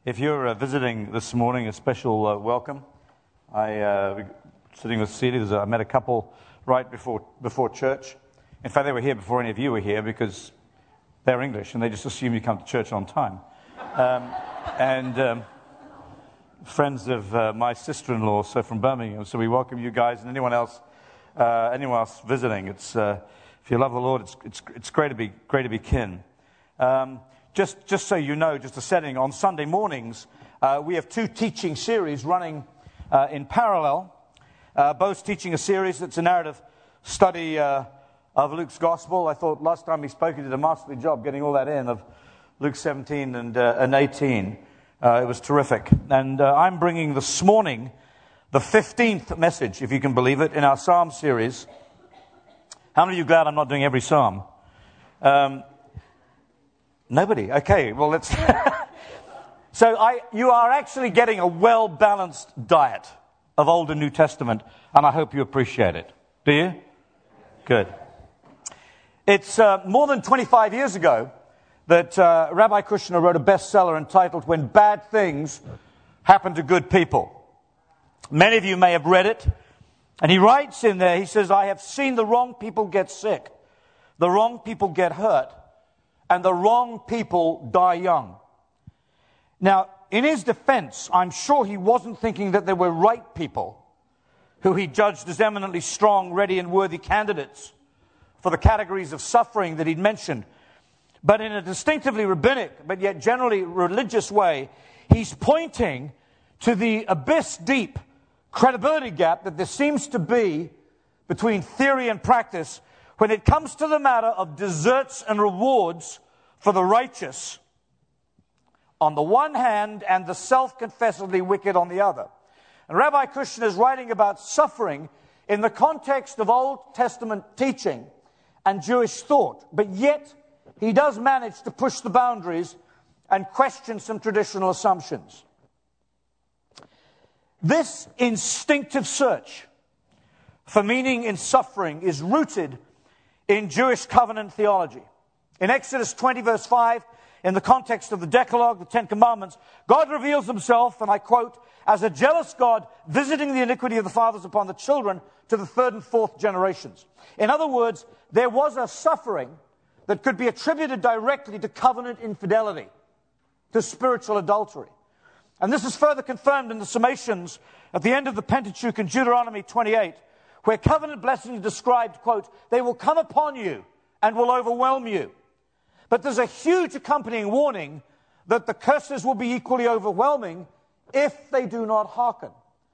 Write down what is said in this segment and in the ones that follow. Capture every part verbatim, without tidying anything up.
If you're uh, visiting this morning, a special uh, welcome. I uh, sitting with Celia. There's a, I met a couple right before before church. In fact, they were here before any of you were here because they're English and they just assume you come to church on time. Um, and um, friends of uh, my sister-in-law, so from Birmingham. So we welcome you guys and anyone else, uh, anyone else visiting. It's uh, if you love the Lord, it's it's it's great to be great to be kin. Um, Just, just so you know, just a setting, on Sunday mornings, uh, we have two teaching series running uh, in parallel, uh, both teaching a series that's a narrative study uh, of Luke's Gospel. I thought last time we spoke, he did a masterly job getting all that in, of Luke seventeen and, uh, and eighteen. Uh, it was terrific. And uh, I'm bringing this morning the fifteenth message, if you can believe it, in our Psalm series. How many of you are glad I'm not doing every Psalm? Um Nobody. Okay, well, let's... so I, you are actually getting a well-balanced diet of Old and New Testament, and I hope you appreciate it. Do you? Good. It's uh, more than twenty-five years ago that uh, Rabbi Kushner wrote a bestseller entitled When Bad Things Happen to Good People. Many of you may have read it, and he writes in there, he says, I have seen the wrong people get sick, the wrong people get hurt, and the wrong people die young. Now, in his defense, I'm sure he wasn't thinking that there were right people who he judged as eminently strong, ready, and worthy candidates for the categories of suffering that he'd mentioned. But in a distinctively rabbinic, but yet generally religious way, he's pointing to the abyss-deep credibility gap that there seems to be between theory and practice when it comes to the matter of deserts and rewards for the righteous on the one hand and the self-confessedly wicked on the other. And Rabbi Kushner is writing about suffering in the context of Old Testament teaching and Jewish thought, but yet he does manage to push the boundaries and question some traditional assumptions. This instinctive search for meaning in suffering is rooted in Jewish covenant theology. In Exodus twenty, verse five, in the context of the Decalogue, the Ten Commandments, God reveals himself, and I quote, as a jealous God visiting the iniquity of the fathers upon the children to the third and fourth generations. In other words, there was a suffering that could be attributed directly to covenant infidelity, to spiritual adultery. And this is further confirmed in the summations at the end of the Pentateuch in Deuteronomy twenty-eight, where covenant blessing is described, quote, they will come upon you and will overwhelm you. But there's a huge accompanying warning that the curses will be equally overwhelming if they do not hearken.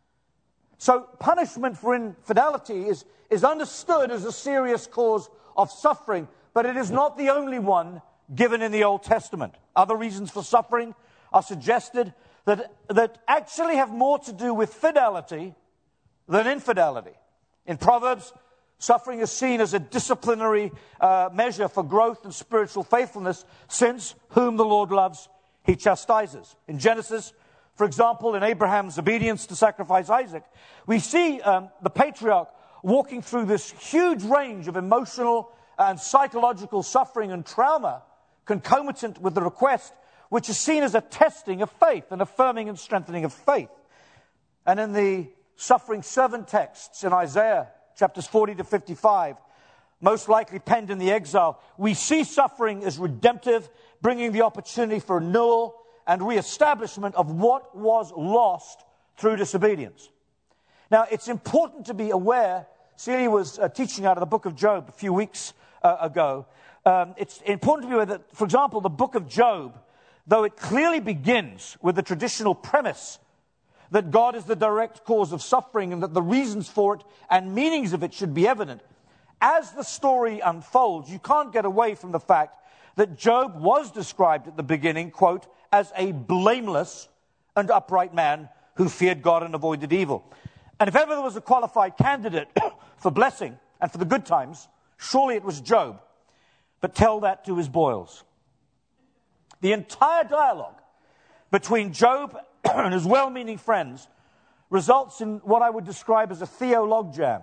So punishment for infidelity is, is understood as a serious cause of suffering, but it is not the only one given in the Old Testament. Other reasons for suffering are suggested that, that actually have more to do with fidelity than infidelity. In Proverbs, suffering is seen as a disciplinary uh, measure for growth and spiritual faithfulness, since whom the Lord loves, he chastises. In Genesis, for example, in Abraham's obedience to sacrifice Isaac, we see um, the patriarch walking through this huge range of emotional and psychological suffering and trauma concomitant with the request, which is seen as a testing of faith, an affirming and strengthening of faith. And in the suffering servant texts in Isaiah chapters forty to fifty-five, most likely penned in the exile, we see suffering as redemptive, bringing the opportunity for renewal and reestablishment of what was lost through disobedience. Now, it's important to be aware, Celia was uh, teaching out of the book of Job a few weeks uh, ago. Um, it's important to be aware that, for example, the book of Job, though it clearly begins with the traditional premise that God is the direct cause of suffering and that the reasons for it and meanings of it should be evident, as the story unfolds, you can't get away from the fact that Job was described at the beginning, quote, as a blameless and upright man who feared God and avoided evil. And if ever there was a qualified candidate for blessing and for the good times, surely it was Job. But tell that to his boils. The entire dialogue between Job and his well-meaning friends results in what I would describe as a theolog jam.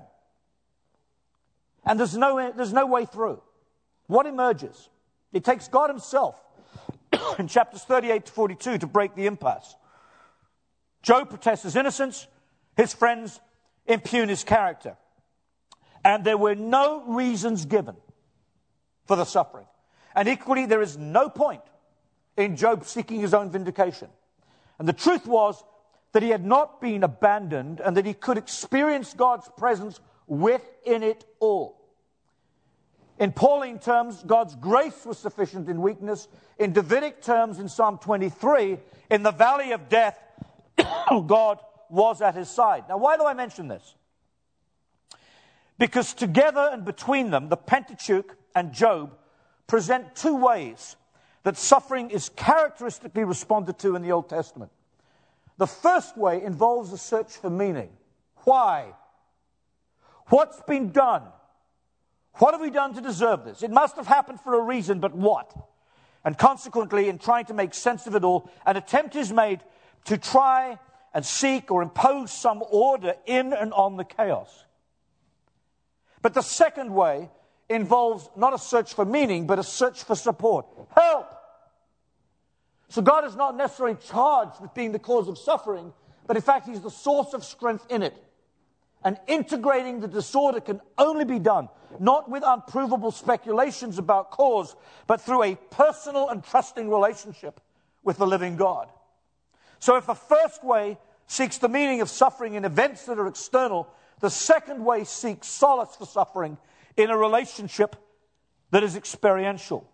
And there's no, there's no way through. What emerges? It takes God himself in chapters thirty-eight to forty-two to break the impasse. Job protests his innocence. His friends impugn his character. And there were no reasons given for the suffering. And equally, there is no point in Job seeking his own vindication. And the truth was that he had not been abandoned and that he could experience God's presence within it all. In Pauline terms, God's grace was sufficient in weakness. In Davidic terms, in Psalm twenty-three, in the valley of death, God was at his side. Now, why do I mention this? Because together and between them, the Pentateuch and Job present two ways that suffering is characteristically responded to in the Old Testament. The first way involves a search for meaning. Why? What's been done? What have we done to deserve this? It must have happened for a reason, but what? And consequently, in trying to make sense of it all, an attempt is made to try and seek or impose some order in and on the chaos. But the second way involves not a search for meaning, but a search for support. Help! So God is not necessarily charged with being the cause of suffering, but in fact, he's the source of strength in it. And integrating the disorder can only be done, not with unprovable speculations about cause, but through a personal and trusting relationship with the living God. So if the first way seeks the meaning of suffering in events that are external, the second way seeks solace for suffering in a relationship that is experiential.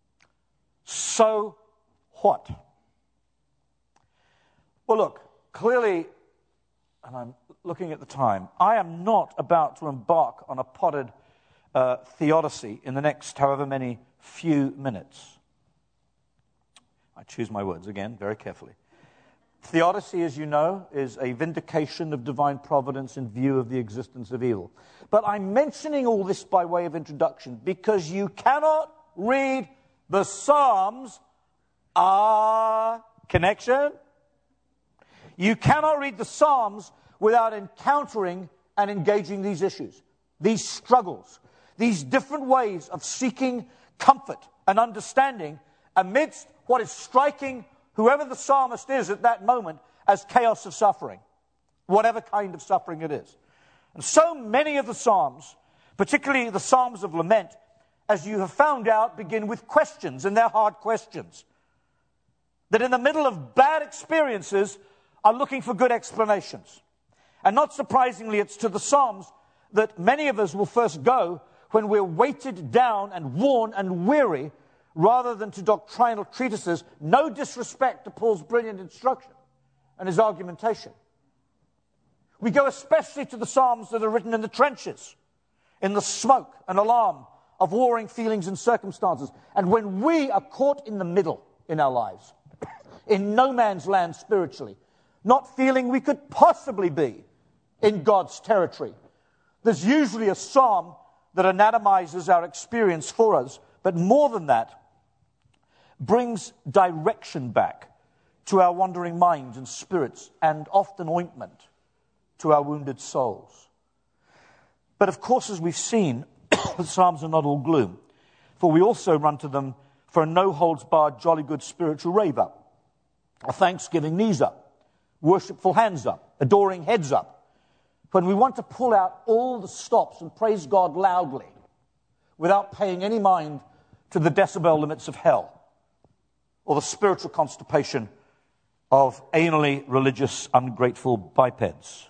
So what? Well, look, clearly, and I'm looking at the time, I am not about to embark on a potted uh, theodicy in the next however many few minutes. I choose my words again very carefully. Theodicy, as you know, is a vindication of divine providence in view of the existence of evil. But I'm mentioning all this by way of introduction because you cannot read the Psalms, ah, connection? You cannot read the Psalms without encountering and engaging these issues, these struggles, these different ways of seeking comfort and understanding amidst what is striking whoever the psalmist is at that moment as chaos of suffering, whatever kind of suffering it is. And so many of the Psalms, particularly the Psalms of Lament, as you have found out, begin with questions, and they're hard questions. That in the middle of bad experiences are looking for good explanations. And not surprisingly, it's to the Psalms that many of us will first go when we're weighted down and worn and weary, rather than to doctrinal treatises. No disrespect to Paul's brilliant instruction and his argumentation. We go especially to the Psalms that are written in the trenches, in the smoke and alarm of warring feelings and circumstances. And when we are caught in the middle in our lives, in no man's land spiritually, not feeling we could possibly be in God's territory, there's usually a psalm that anatomizes our experience for us, but more than that, brings direction back to our wandering minds and spirits, and often ointment to our wounded souls. But of course, as we've seen, the Psalms are not all gloom, for we also run to them for a no-holds-barred, jolly good spiritual rave-up, a thanksgiving knees up, worshipful hands up, adoring heads up, when we want to pull out all the stops and praise God loudly without paying any mind to the decibel limits of hell, or the spiritual constipation of anally religious, ungrateful bipeds,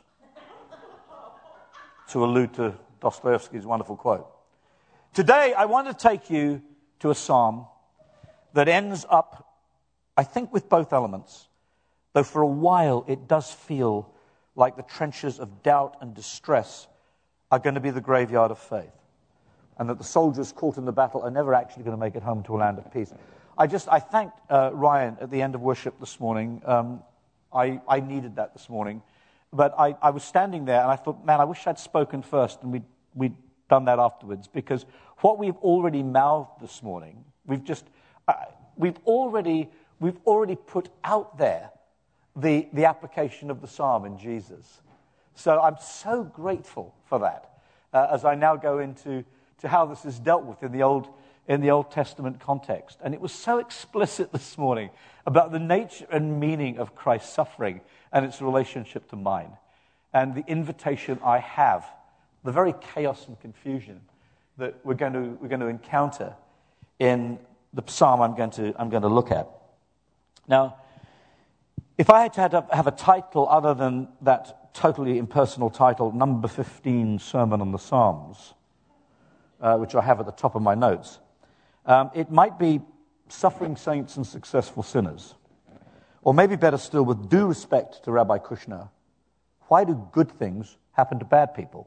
to allude to Dostoevsky's wonderful quote. Today, I want to take you to a psalm that ends up, I think, with both elements, though for a while it does feel like the trenches of doubt and distress are going to be the graveyard of faith, and that the soldiers caught in the battle are never actually going to make it home to a land of peace. I just, I thanked uh, Ryan at the end of worship this morning. Um, I, I needed that this morning. But I, I was standing there and I thought, man, I wish I'd spoken first and we'd, we'd done that afterwards. Because what we've already mouthed this morning, we've just, uh, we've already, we've already put out there the, the application of the psalm in Jesus. So I'm so grateful for that uh, as I now go into to how this is dealt with in the Old in the Old Testament context. And it was so explicit this morning about the nature and meaning of Christ's suffering and its relationship to mine. And the invitation I have, the very chaos and confusion that we're going to, we're going to encounter in the psalm I'm going to, I'm going to look at. Now, if I had to have, have a title other than that totally impersonal title, number fifteen, Sermon on the Psalms, uh, which I have at the top of my notes, um, it might be Suffering Saints and Successful Sinners. Or maybe better still, with due respect to Rabbi Kushner, why do good things happen to bad people?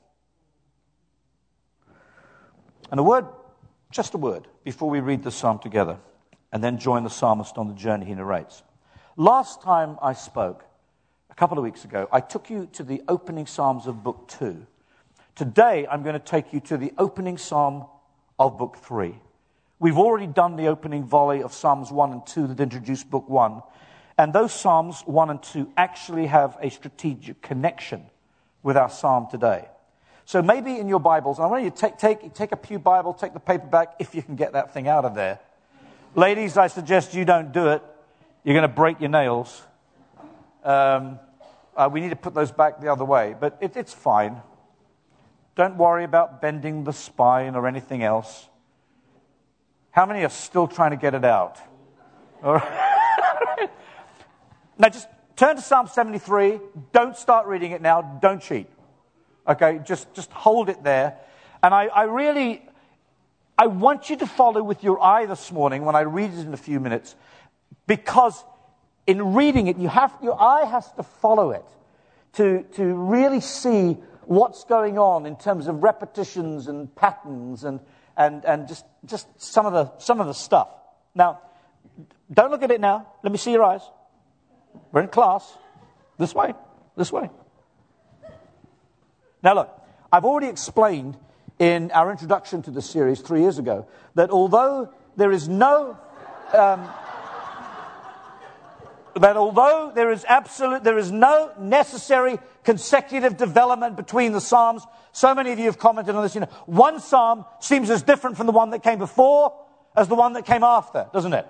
And a word, just a word, before we read the psalm together, and then join the psalmist on the journey he narrates. Last time I spoke, a couple of weeks ago, I took you to the opening psalms of book two. Today, I'm going to take you to the opening psalm of book three. We've already done the opening volley of Psalms one and two that introduced book one. And those Psalms one and two actually have a strategic connection with our psalm today. So maybe in your Bibles, I want you to take, take, take a pew Bible, take the paperback, if you can get that thing out of there. Ladies, I suggest you don't do it. You're going to break your nails. Um, uh, we need to put those back the other way, but it, it's fine. Don't worry about bending the spine or anything else. How many are still trying to get it out? All right. Now just turn to Psalm seventy-three. Don't start reading it now. Don't cheat. Okay, just, just hold it there. And I, I really, I want you to follow with your eye this morning when I read it in a few minutes, because in reading it, you have, your eye has to follow it to, to really see what's going on in terms of repetitions and patterns and And and just just some of the some of the stuff. Now, don't look at it now. Let me see your eyes. We're in class. This way. This way. Now look, I've already explained in our introduction to this series three years ago that although there is no um, that although there is absolute there is no necessary consecutive development between the Psalms. So many of you have commented on this. You know, one Psalm seems as different from the one that came before as the one that came after, doesn't it?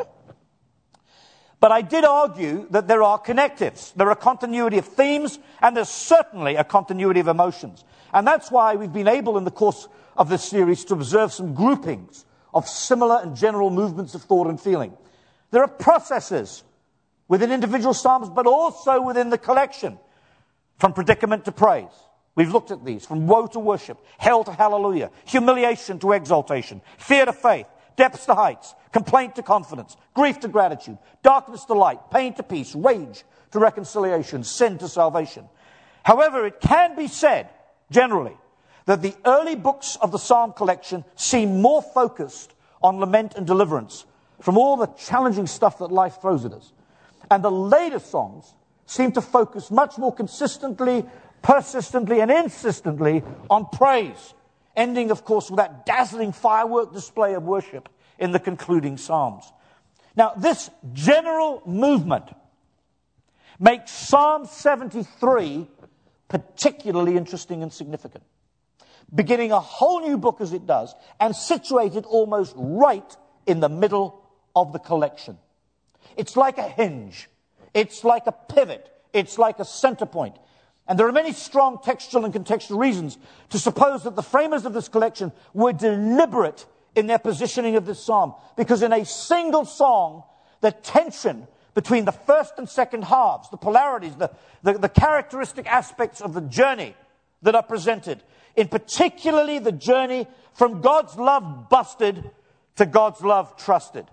But I did argue that there are connectives. There are continuity of themes, and there's certainly a continuity of emotions. And that's why we've been able in the course of this series to observe some groupings of similar and general movements of thought and feeling. There are processes within individual Psalms, but also within the collection. From predicament to praise. We've looked at these. From woe to worship, hell to hallelujah, humiliation to exaltation, fear to faith, depths to heights, complaint to confidence, grief to gratitude, darkness to light, pain to peace, rage to reconciliation, sin to salvation. However, it can be said, generally, that the early books of the Psalm collection seem more focused on lament and deliverance from all the challenging stuff that life throws at us. And the later songs seem to focus much more consistently, persistently, and insistently on praise, ending, of course, with that dazzling firework display of worship in the concluding Psalms. Now, this general movement makes Psalm seventy-three particularly interesting and significant, beginning a whole new book as it does, and situated almost right in the middle of the collection. It's like a hinge. It's like a pivot. It's like a center point. And there are many strong textual and contextual reasons to suppose that the framers of this collection were deliberate in their positioning of this psalm. Because in a single song, the tension between the first and second halves, the polarities, the, the, the characteristic aspects of the journey that are presented, in particularly the journey from God's love busted to God's love trusted.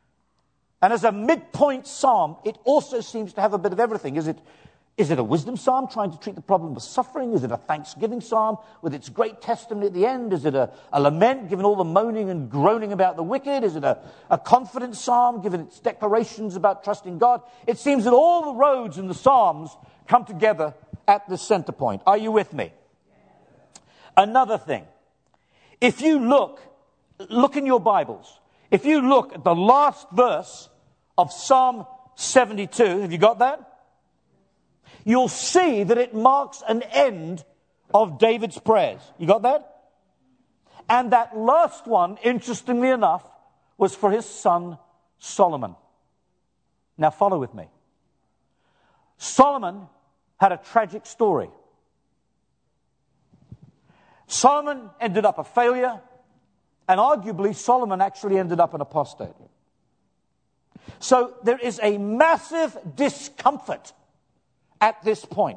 And as a midpoint psalm, it also seems to have a bit of everything. Is it, is it a wisdom psalm trying to treat the problem of suffering? Is it a thanksgiving psalm with its great testimony at the end? Is it a, a lament given all the moaning and groaning about the wicked? Is it a, a confident psalm given its declarations about trusting God? It seems that all the roads in the psalms come together at this center point. Are you with me? Another thing. If you look, look in your Bibles. If you look at the last verse of Psalm seventy-two, have you got that? You'll see that it marks an end of David's prayers. You got that? And that last one, interestingly enough, was for his son Solomon. Now follow with me. Solomon had a tragic story. Solomon ended up a failure, and arguably Solomon actually ended up an apostate. So there is a massive discomfort at this point.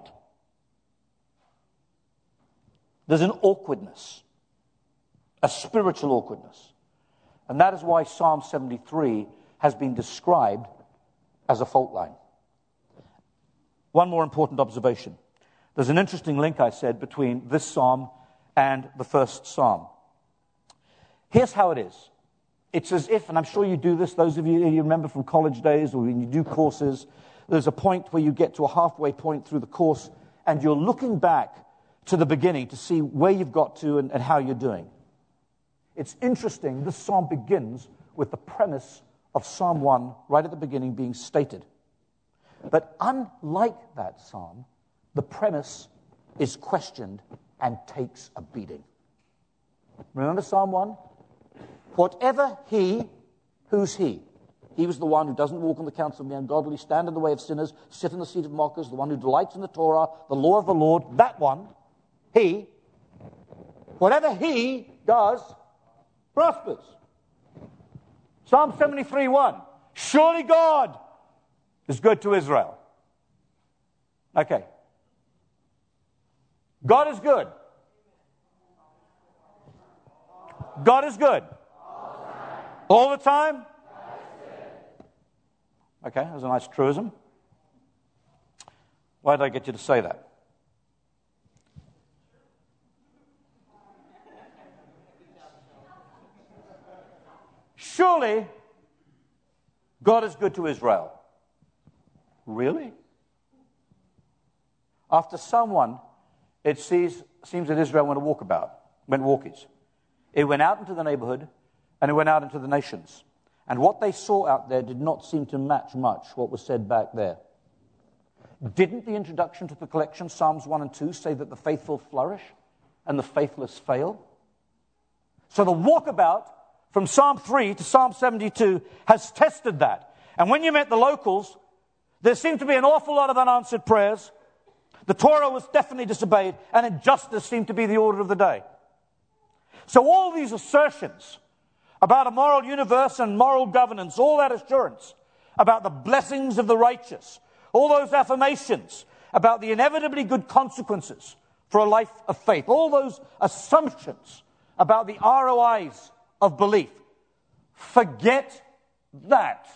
There's an awkwardness, a spiritual awkwardness. And that is why Psalm seventy-three has been described as a fault line. One more important observation. There's an interesting link, I said, between this psalm and the first psalm. Here's how it is. It's as if, and I'm sure you do this, those of you you remember from college days or when you do courses, there's a point where you get to a halfway point through the course and you're looking back to the beginning to see where you've got to and, and how you're doing. It's interesting, this psalm begins with the premise of Psalm one right at the beginning being stated. But unlike that psalm, the premise is questioned and takes a beating. Remember Psalm one? Whatever he, who's he? He was the one who doesn't walk in the counsel of the ungodly, stand in the way of sinners, sit in the seat of mockers, the one who delights in the Torah, the law of the Lord, that one, he, whatever he does, prospers. Psalm seventy-three one, surely God is good to Israel. Okay. God is good. God is good. All the time? Okay, that was a nice truism. Why did I get you to say that? Surely, God is good to Israel. Really? After someone, it sees, seems that Israel went a walkabout, went walkies. It went out into the neighborhood, and it went out into the nations. And what they saw out there did not seem to match much what was said back there. Didn't the introduction to the collection, Psalms one and two, say that the faithful flourish and the faithless fail? So the walkabout from Psalm three to Psalm seventy-two has tested that. And when you met the locals, there seemed to be an awful lot of unanswered prayers. The Torah was definitely disobeyed, and injustice seemed to be the order of the day. So all these assertions about a moral universe and moral governance, all that assurance about the blessings of the righteous, all those affirmations about the inevitably good consequences for a life of faith, all those assumptions about the R O Is of belief, forget that.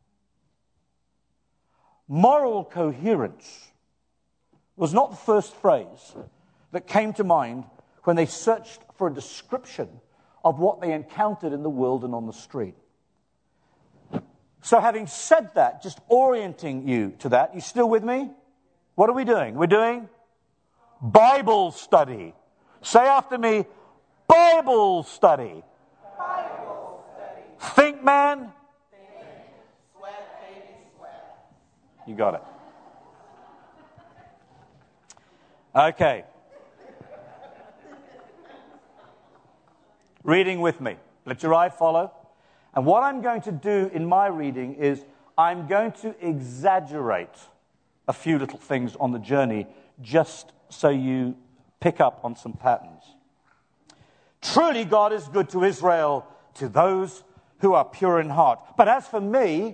Moral coherence was not the first phrase that came to mind when they searched for a description of what they encountered in the world and on the street. So having said that, just orienting you to that, you still with me? What are we doing? We're doing Bible study. Say after me, Bible study. Bible study. Think, man. Think. Sweat, baby, sweat. You got it. Okay. Reading with me. Let your eye follow. And what I'm going to do in my reading is I'm going to exaggerate a few little things on the journey just so you pick up on some patterns. Truly, God is good to Israel, to those who are pure in heart. But as for me,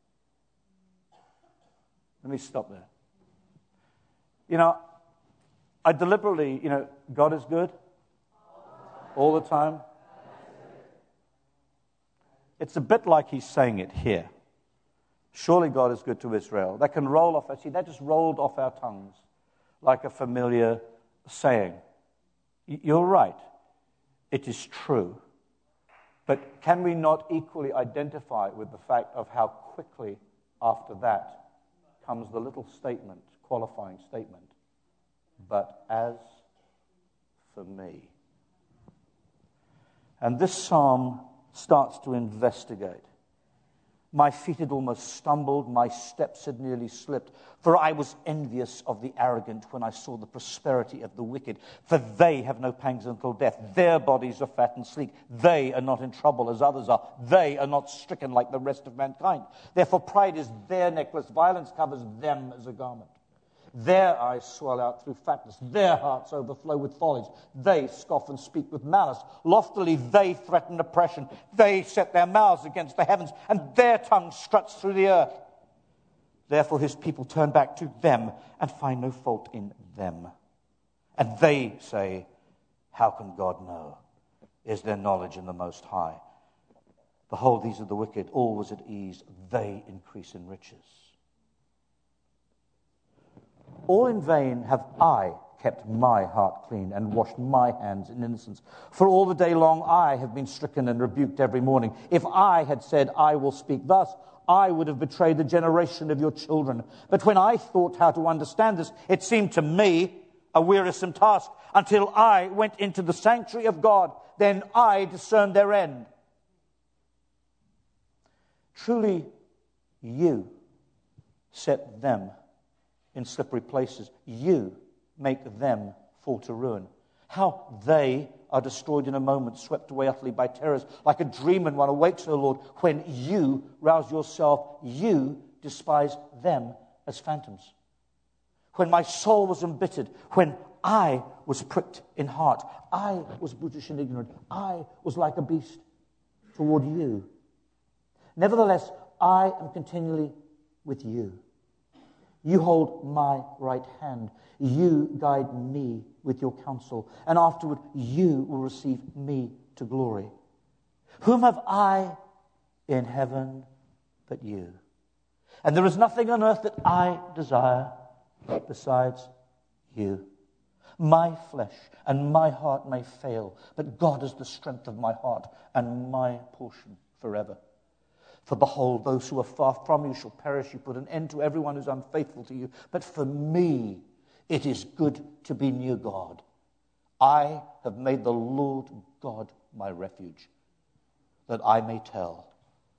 let me stop there. You know, I deliberately, you know, God is good all the time. It's a bit like he's saying it here. Surely God is good to Israel. That can roll off. I see that just rolled off our tongues like a familiar saying. You're right. It is true. But can we not equally identify with the fact of how quickly after that comes the little statement, qualifying statement, but as for me? And this psalm starts to investigate My feet had almost stumbled, my steps had nearly slipped, for I was envious of the arrogant when I saw the prosperity of the wicked. For they have no pangs until death. Their bodies are fat and sleek. They are not in trouble as others are. They are not stricken like the rest of mankind. Therefore pride is their necklace. Violence covers them as a garment. Their eyes swell out through fatness. Their hearts overflow with follies. They scoff and speak with malice. Loftily they threaten oppression. They set their mouths against the heavens, and their tongue struts through the earth. Therefore his people turn back to them and find no fault in them. And they say, how can God know? Is there knowledge in the Most High? Behold, these are the wicked, always at ease. They increase in riches. All in vain have I kept my heart clean and washed my hands in innocence. For all the day long I have been stricken and rebuked every morning. If I had said, I will speak thus, I would have betrayed the generation of your children. But when I thought how to understand this, it seemed to me a wearisome task until I went into the sanctuary of God. Then I discerned their end. Truly, you set them in slippery places. You make them fall to ruin. How they are destroyed in a moment, swept away utterly by terrors, like a dream when one awakes, O Lord, when you rouse yourself, you despise them as phantoms. When my soul was embittered, when I was pricked in heart, I was brutish and ignorant, I was like a beast toward you. Nevertheless, I am continually with you. You hold my right hand. You guide me with your counsel, and afterward you will receive me to glory. Whom have I in heaven but you? And there is nothing on earth that I desire besides you. My flesh and my heart may fail, but God is the strength of my heart and my portion forever. For behold, those who are far from you shall perish. You put an end to everyone who's unfaithful to you. But for me, it is good to be near God. I have made the Lord God my refuge, that I may tell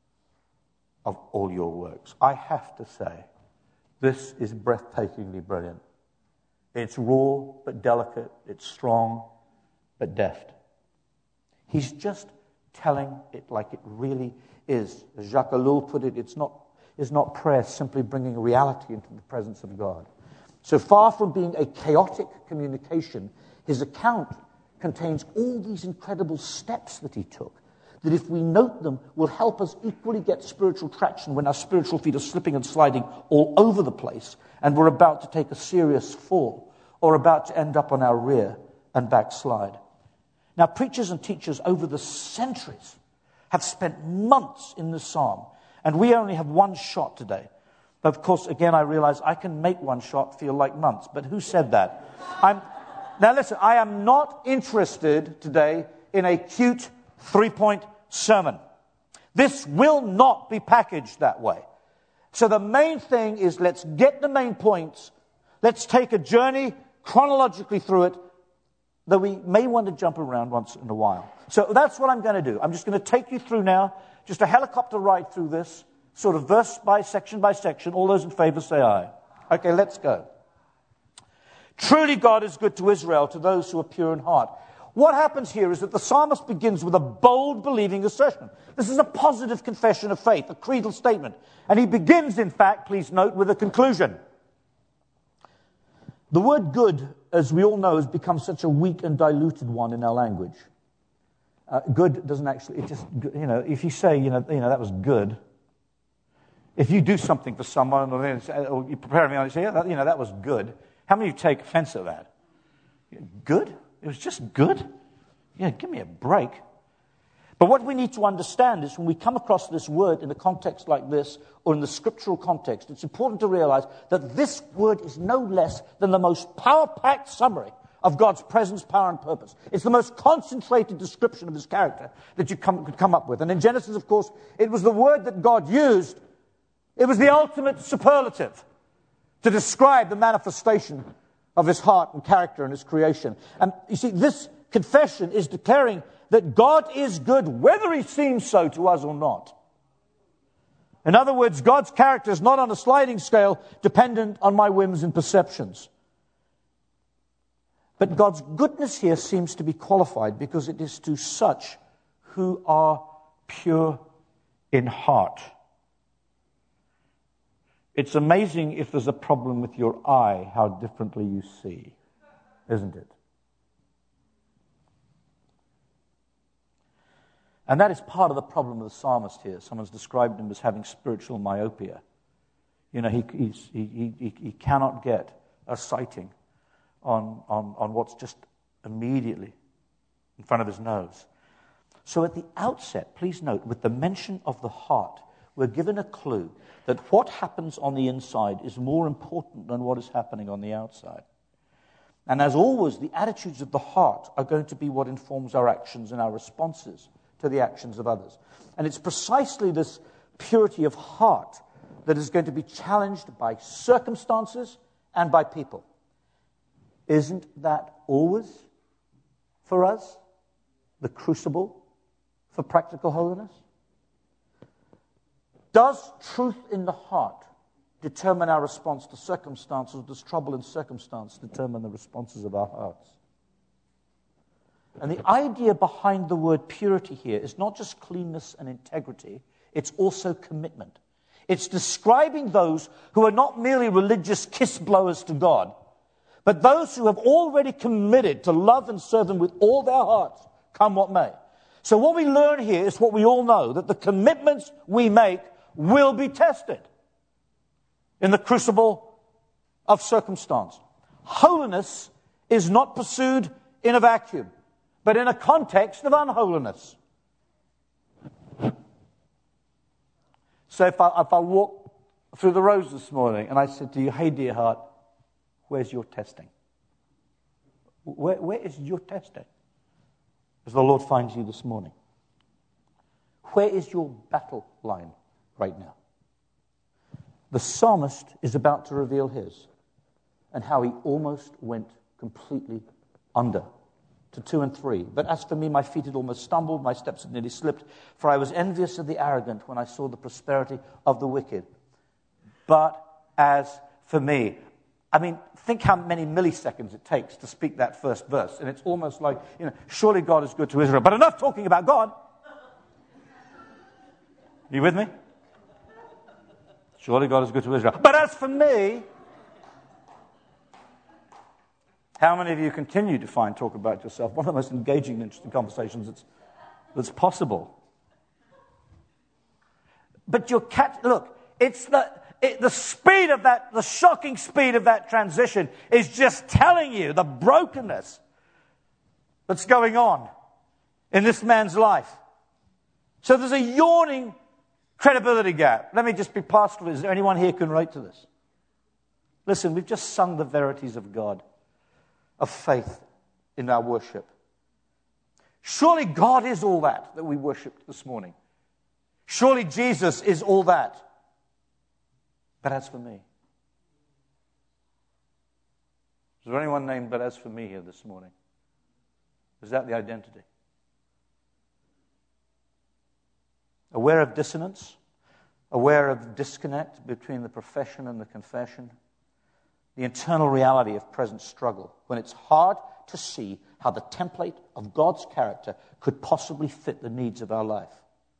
of all your works. I have to say, this is breathtakingly brilliant. It's raw but delicate. It's strong but deft. He's just telling it like it really is. As Jacques Ellul put it, it's not, it's not prayer simply bringing reality into the presence of God. So far from being a chaotic communication, his account contains all these incredible steps that he took, that if we note them, will help us equally get spiritual traction when our spiritual feet are slipping and sliding all over the place, and we're about to take a serious fall, or about to end up on our rear and backslide. Now, preachers and teachers over the centuries have spent months in this psalm, and we only have one shot today. But of course, again, I realize I can make one shot feel like months. But who said that? I'm, now listen, I am not interested today in a cute three-point sermon. This will not be packaged that way. So the main thing is, let's get the main points. Let's take a journey chronologically through it, though we may want to jump around once in a while. So that's what I'm going to do. I'm just going to take you through now, just a helicopter ride through this, sort of verse by section by section. All those in favor say aye. Okay, let's go. Truly God is good to Israel, to those who are pure in heart. What happens here is that the psalmist begins with a bold believing assertion. This is a positive confession of faith, a creedal statement. And he begins, in fact, please note, with a conclusion. The word good, as we all know, has become such a weak and diluted one in our language. Uh, good doesn't actually, it just, you know, if you say, you know, you know, that was good. If you do something for someone, or, or you prepare a meal, and you say, yeah, that, you know, that was good. How many of you take offense at that? Good? It was just good? Yeah, give me a break. But what we need to understand is when we come across this word in a context like this, or in the scriptural context, it's important to realize that this word is no less than the most power-packed summary of God's presence, power, and purpose. It's the most concentrated description of his character that you come, could come up with. And in Genesis, of course, it was the word that God used. It was the ultimate superlative to describe the manifestation of his heart and character and his creation. And you see, this confession is declaring that God is good, whether he seems so to us or not. In other words, God's character is not on a sliding scale dependent on my whims and perceptions. But God's goodness here seems to be qualified because it is to such who are pure in heart. It's amazing if there's a problem with your eye, how differently you see, isn't it? And that is part of the problem of the psalmist here. Someone's described him as having spiritual myopia. You know, he, he's, he, he, he cannot get a sighting on, on, on what's just immediately in front of his nose. So at the outset, please note, with the mention of the heart, we're given a clue that what happens on the inside is more important than what is happening on the outside. And as always, the attitudes of the heart are going to be what informs our actions and our responses to the actions of others. And it's precisely this purity of heart that is going to be challenged by circumstances and by people. Isn't that always, for us, the crucible for practical holiness? Does truth in the heart determine our response to circumstances, or does trouble in circumstance determine the responses of our hearts? And the idea behind the word purity here is not just cleanness and integrity, it's also commitment. It's describing those who are not merely religious kiss blowers to God, but those who have already committed to love and serve Him with all their hearts, come what may. So what we learn here is what we all know, that the commitments we make will be tested in the crucible of circumstance. Holiness is not pursued in a vacuum, but in a context of unholiness. So if I, if I walk through the rows this morning and I said to you, hey, dear heart, where's your testing? Where, where is your testing? As the Lord finds you this morning. Where is your battle line right now? The psalmist is about to reveal his and how he almost went completely under to two and three. But as for me, my feet had almost stumbled, my steps had nearly slipped, for I was envious of the arrogant when I saw the prosperity of the wicked. But as for me, I mean, think how many milliseconds it takes to speak that first verse. And it's almost like, you know, surely God is good to Israel. But enough talking about God. You with me? Surely God is good to Israel. But as for me, how many of you continue to find talk about yourself one of the most engaging and interesting conversations that's, that's possible? But your cat, look, it's the... It, the speed of that, the shocking speed of that transition is just telling you the brokenness that's going on in this man's life. So there's a yawning credibility gap. Let me just be pastoral. Is there anyone here who can relate to this? Listen, we've just sung the verities of God, of faith in our worship. Surely God is all that that we worshiped this morning. Surely Jesus is all that. But as for me, is there anyone named but as for me here this morning? Is that the identity? Aware of dissonance? Aware of disconnect between the profession and the confession? The internal reality of present struggle, when it's hard to see how the template of God's character could possibly fit the needs of our life.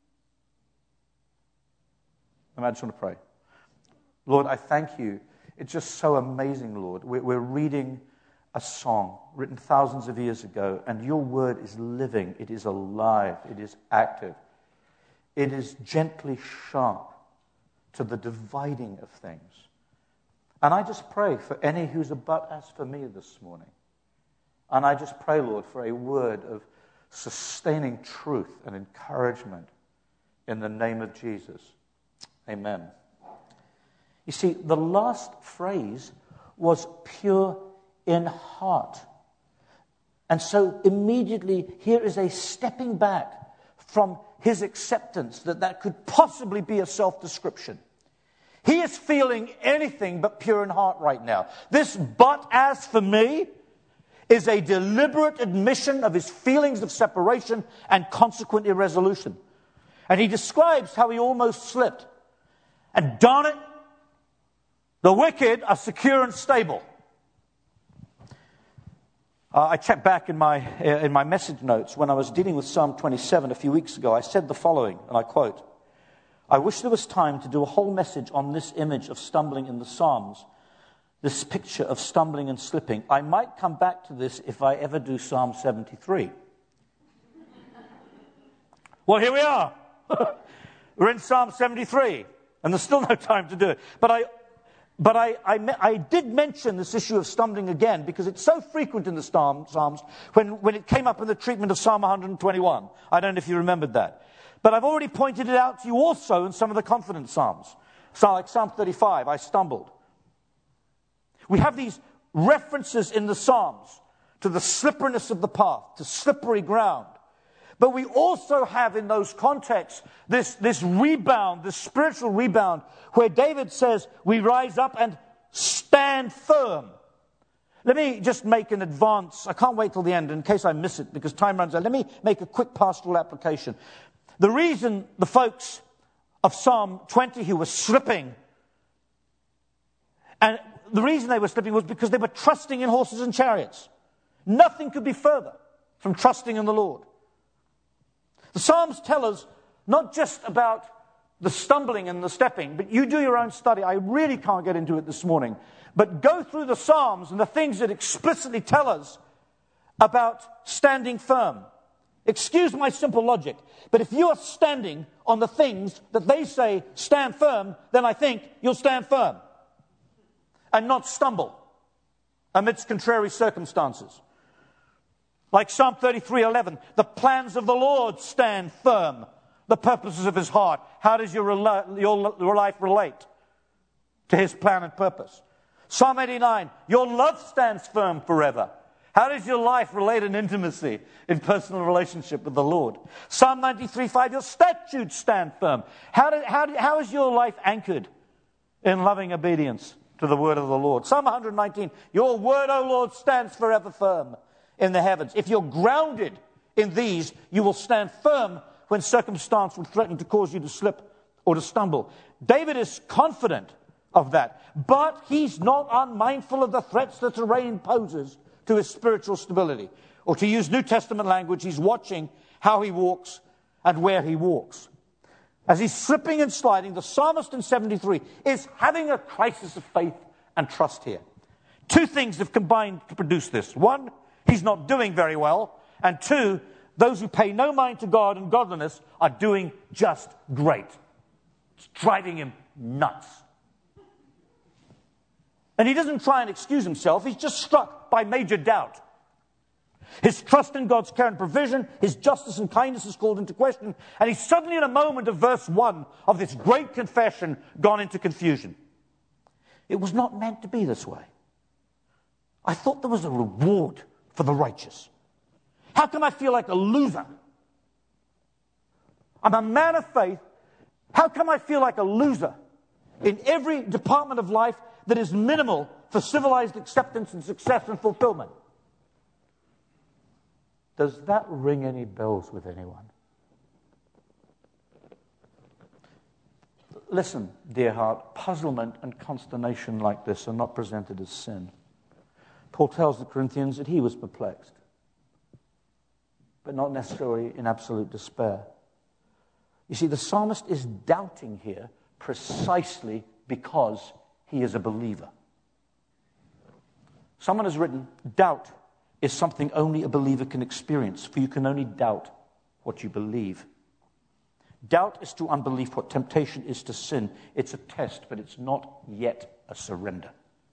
And I just want to pray. Lord, I thank you. It's just so amazing, Lord. We're reading a song written thousands of years ago, and your word is living. It is alive. It is active. It is gently sharp to the dividing of things. And I just pray for any who's a but as for me this morning. And I just pray, Lord, for a word of sustaining truth and encouragement in the name of Jesus. Amen. You see, the last phrase was pure in heart. And so immediately here is a stepping back from his acceptance that that could possibly be a self-description. He is feeling anything but pure in heart right now. This but as for me is a deliberate admission of his feelings of separation and consequent irresolution. And he describes how he almost slipped. And darn it, the wicked are secure and stable. Uh, I checked back in my uh, in my message notes when I was dealing with Psalm twenty-seven a few weeks ago. I said the following, and I quote, "I wish there was time to do a whole message on this image of stumbling in the Psalms, this picture of stumbling and slipping. I might come back to this if I ever do Psalm seventy-three. Well, here we are. We're in Psalm seventy-three, and there's still no time to do it. But I... But I, I, I did mention this issue of stumbling again because it's so frequent in the Psalms when, when it came up in the treatment of Psalm one twenty-one. I don't know if you remembered that. But I've already pointed it out to you also in some of the confident Psalms. So like Psalm thirty-five, I stumbled. We have these references in the Psalms to the slipperiness of the path, to slippery ground. But we also have in those contexts this, this rebound, this spiritual rebound, where David says, we rise up and stand firm. Let me just make an advance. I can't wait till the end in case I miss it because time runs out. Let me make a quick pastoral application. The reason the folks of Psalm twenty who were slipping, and the reason they were slipping was because they were trusting in horses and chariots. Nothing could be further from trusting in the Lord. The Psalms tell us not just about the stumbling and the stepping, but you do your own study. I really can't get into it this morning. But go through the Psalms and the things that explicitly tell us about standing firm. Excuse my simple logic, but if you are standing on the things that they say stand firm, then I think you'll stand firm and not stumble amidst contrary circumstances. Like Psalm thirty-three eleven, the plans of the Lord stand firm, the purposes of his heart. How does your, rela- your, your life relate to his plan and purpose? Psalm eighty-nine, your love stands firm forever. How does your life relate in intimacy, in personal relationship with the Lord? Psalm ninety-three five, your statutes stand firm. How, do, how, do, how is your life anchored in loving obedience to the word of the Lord? Psalm one nineteen, your word, O Lord, stands forever firm in the heavens. If you're grounded in these, you will stand firm when circumstance would threaten to cause you to slip or to stumble. David is confident of that, but he's not unmindful of the threats that terrain poses to his spiritual stability. Or to use New Testament language, he's watching how he walks and where he walks. As he's slipping and sliding, the psalmist in seventy-three is having a crisis of faith and trust here. Two things have combined to produce this. One, he's not doing very well. And two, those who pay no mind to God and godliness are doing just great. It's driving him nuts. And he doesn't try and excuse himself. He's just struck by major doubt. His trust in God's care and provision, his justice and kindness is called into question. And he's suddenly in a moment of verse one of this great confession gone into confusion. It was not meant to be this way. I thought there was a reward for the righteous. How come I feel like a loser? I'm a man of faith. How come I feel like a loser in every department of life that is minimal for civilized acceptance and success and fulfillment? Does that ring any bells with anyone? Listen, dear heart, puzzlement and consternation like this are not presented as sin. Paul tells the Corinthians that he was perplexed, but not necessarily in absolute despair. You see, the psalmist is doubting here precisely because he is a believer. Someone has written, doubt is something only a believer can experience, for you can only doubt what you believe. Doubt is to unbelief what temptation is to sin. It's a test, but it's not yet a surrender.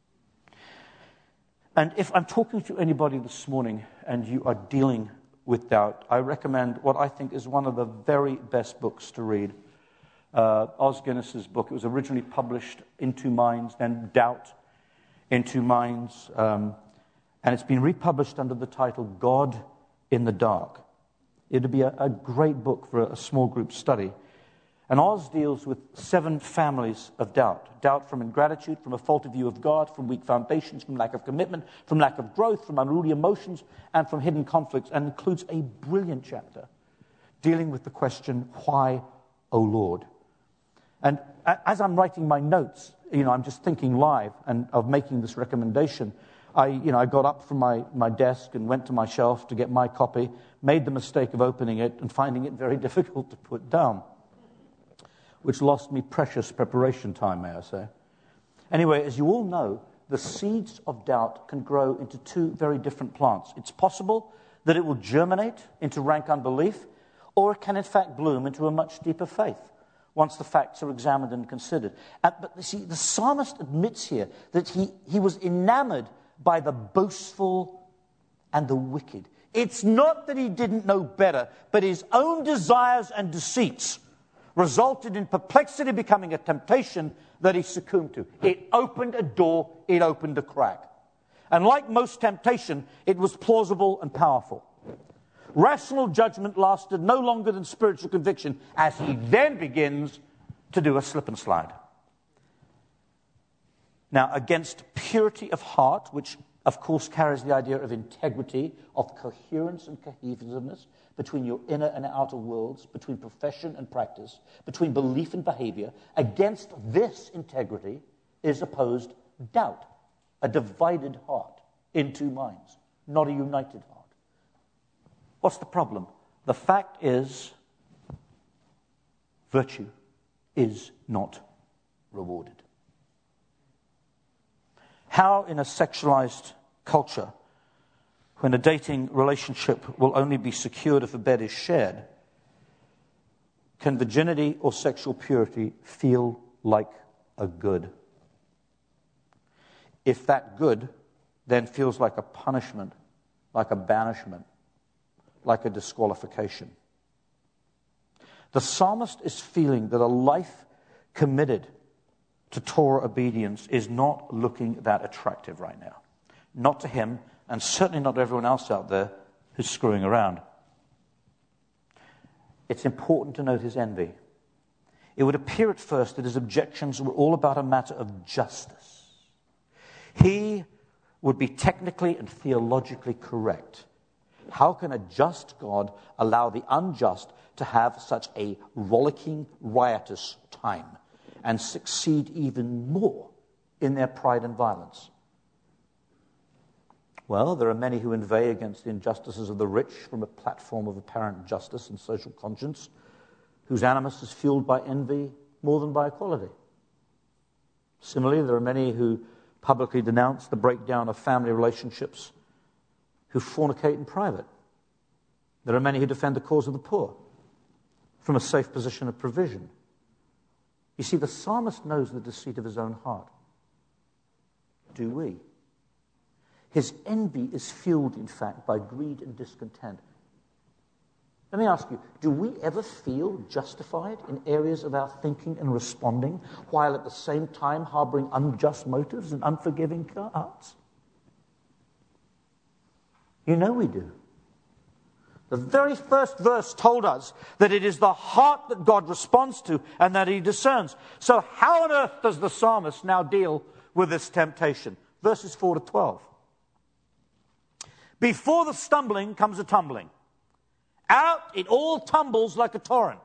And if I'm talking to anybody this morning and you are dealing with doubt, I recommend what I think is one of the very best books to read. Uh, Os Guinness's book. It was originally published in Two Minds, then Doubt in Two Minds. Um, and it's been republished under the title God in the Dark. It would be a, a great book for a, a small group study. And Oz deals with seven families of doubt. Doubt from ingratitude, from a faulty view of God, from weak foundations, from lack of commitment, from lack of growth, from unruly emotions, and from hidden conflicts, and includes a brilliant chapter dealing with the question, why, O Lord? And as I'm writing my notes, you know, I'm just thinking live and of making this recommendation. I, you know, I got up from my, my desk and went to my shelf to get my copy, made the mistake of opening it and finding it very difficult to put down, which lost me precious preparation time, may I say. Anyway, as you all know, the seeds of doubt can grow into two very different plants. It's possible that it will germinate into rank unbelief, or it can in fact bloom into a much deeper faith once the facts are examined and considered. And, but you see, the psalmist admits here that he, he was enamored by the boastful and the wicked. It's not that he didn't know better, but his own desires and deceits resulted in perplexity becoming a temptation that he succumbed to. It opened a door, it opened a crack. And like most temptation, it was plausible and powerful. Rational judgment lasted no longer than spiritual conviction, as he then begins to do a slip and slide. Now, against purity of heart, which of course carries the idea of integrity, of coherence and cohesiveness between your inner and outer worlds, between profession and practice, between belief and behavior, against this integrity is opposed doubt, a divided heart in two minds, not a united heart. What's the problem? The fact is, virtue is not rewarded. How in a sexualized culture, when a dating relationship will only be secured if a bed is shared, can virginity or sexual purity feel like a good? If that good then feels like a punishment, like a banishment, like a disqualification. The psalmist is feeling that a life committed to Torah obedience is not looking that attractive right now. Not to him, and certainly not to everyone else out there who's screwing around. It's important to note his envy. It would appear at first that his objections were all about a matter of justice. He would be technically and theologically correct. How can a just God allow the unjust to have such a rollicking, riotous time and succeed even more in their pride and violence? Well, there are many who inveigh against the injustices of the rich from a platform of apparent justice and social conscience, whose animus is fueled by envy more than by equality. Similarly, there are many who publicly denounce the breakdown of family relationships, who fornicate in private. There are many who defend the cause of the poor from a safe position of provision. You see, the psalmist knows the deceit of his own heart. Do we? His envy is fueled, in fact, by greed and discontent. Let me ask you, do we ever feel justified in areas of our thinking and responding, while at the same time harboring unjust motives and unforgiving hearts? You know we do. The very first verse told us that it is the heart that God responds to and that he discerns. So how on earth does the psalmist now deal with this temptation? Verses four to twelve. Before the stumbling comes a tumbling. Out it all tumbles like a torrent.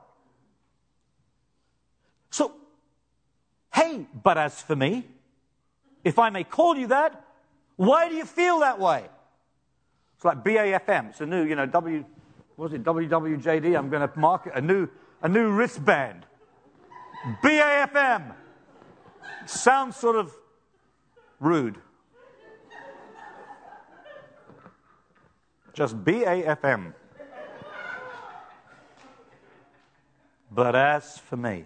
So, hey, but as for me, if I may call you that, why do you feel that way? It's like B A F M. It's a new, you know, W, what was it, W W J D? I'm going to market a new, a new wristband. B A F M. Sounds sort of rude. Just B A F M. But as for me.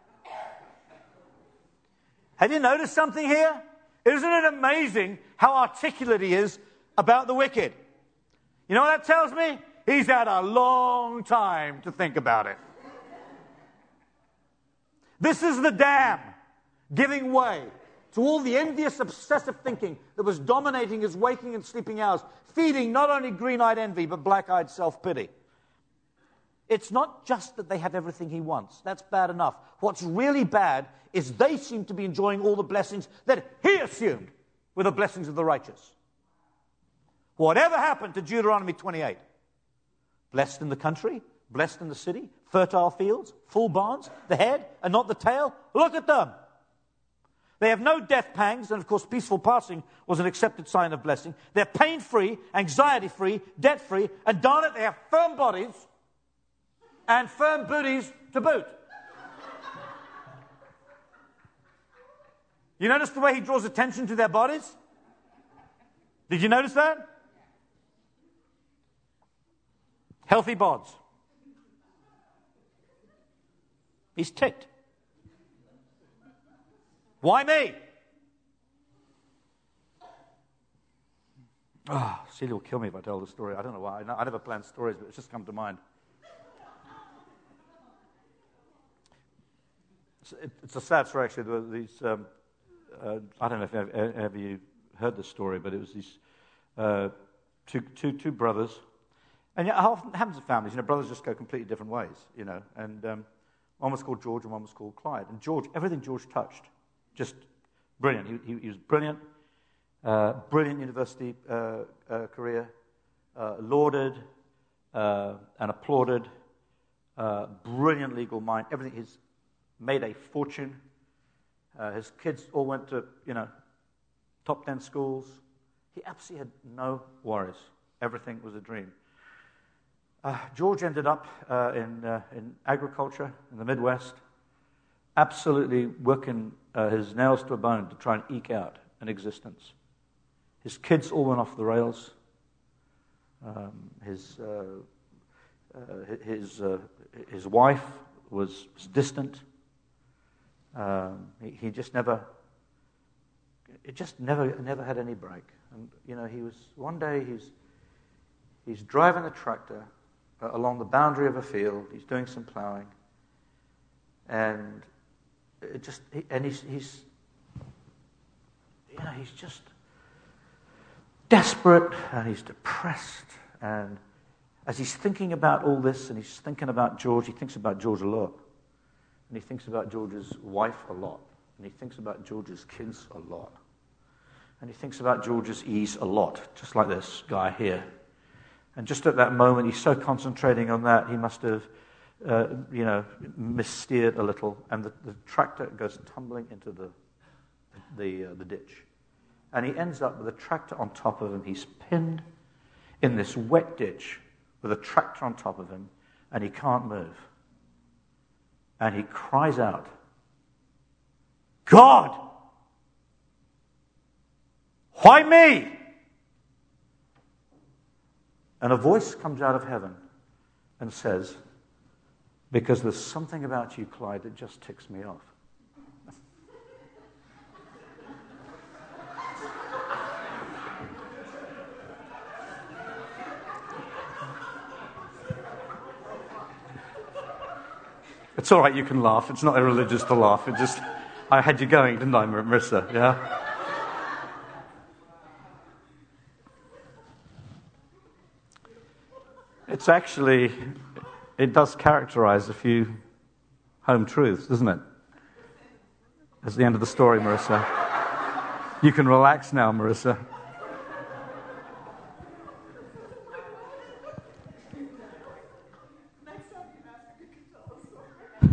Have you noticed something here? Isn't it amazing how articulate he is about the wicked? You know what that tells me? He's had a long time to think about it. This is the dam giving way to all the envious, obsessive thinking that was dominating his waking and sleeping hours, feeding not only green-eyed envy, but black-eyed self-pity. It's not just that they have everything he wants. That's bad enough. What's really bad is they seem to be enjoying all the blessings that he assumed were the blessings of the righteous. Whatever happened to Deuteronomy twenty-eight? Blessed in the country, blessed in the city, fertile fields, full barns, the head and not the tail. Look at them. They have no death pangs, and of course peaceful passing was an accepted sign of blessing. They're pain-free, anxiety-free, debt-free, and darn it, they have firm bodies and firm booties to boot. You notice the way he draws attention to their bodies? Did you notice that? Healthy bods. He's ticked. Why me? Oh, Celia will kill me if I tell the story. I don't know why. I never plan stories, but it's just come to mind. It's, it's a sad story, actually. There were these, um, uh, I don't know if ever, ever you heard this story, but it was these uh, two, two, two brothers. And yeah, how often happens in families, you know, brothers just go completely different ways, you know. And um, one was called George and one was called Clyde. And George, everything George touched, just brilliant. He, he, he was brilliant, uh, brilliant university uh, uh, career, uh, lauded uh, and applauded, uh, brilliant legal mind. Everything. He's made a fortune. Uh, his kids all went to, you know, top ten schools. He absolutely had no worries. Everything was a dream. Uh, George ended up uh, in uh, in agriculture in the Midwest, absolutely working uh, his nails to a bone to try and eke out an existence. His kids all went off the rails. Um, his uh, uh, his uh, his wife was, was distant. Um, he, he just never. It just never never had any break. And you know, he was one day he's he's driving a tractor uh, along the boundary of a field. He's doing some plowing, and it just he, and he's he's you know he's just desperate and he's depressed. And as he's thinking about all this and he's thinking about George, he thinks about George a lot, and he thinks about George's wife a lot, and he thinks about George's kids a lot. And he thinks about George's ease a lot, just like this guy here. And just at that moment, he's so concentrating on that, he must have, uh, you know, missteered a little, and the, the tractor goes tumbling into the the, uh, the ditch. And he ends up with a tractor on top of him. He's pinned in this wet ditch with a tractor on top of him, and he can't move. And he cries out, "God! Why me?" And a voice comes out of heaven and says, "Because there's something about you, Clyde, that just ticks me off." It's all right, you can laugh. It's not irreligious to laugh. It just, I had you going, didn't I, Marissa? Yeah? It's actually, it does characterize a few home truths, doesn't it? That's the end of the story, Marissa. You can relax now, Marissa. Next time you ask, you can tell the story.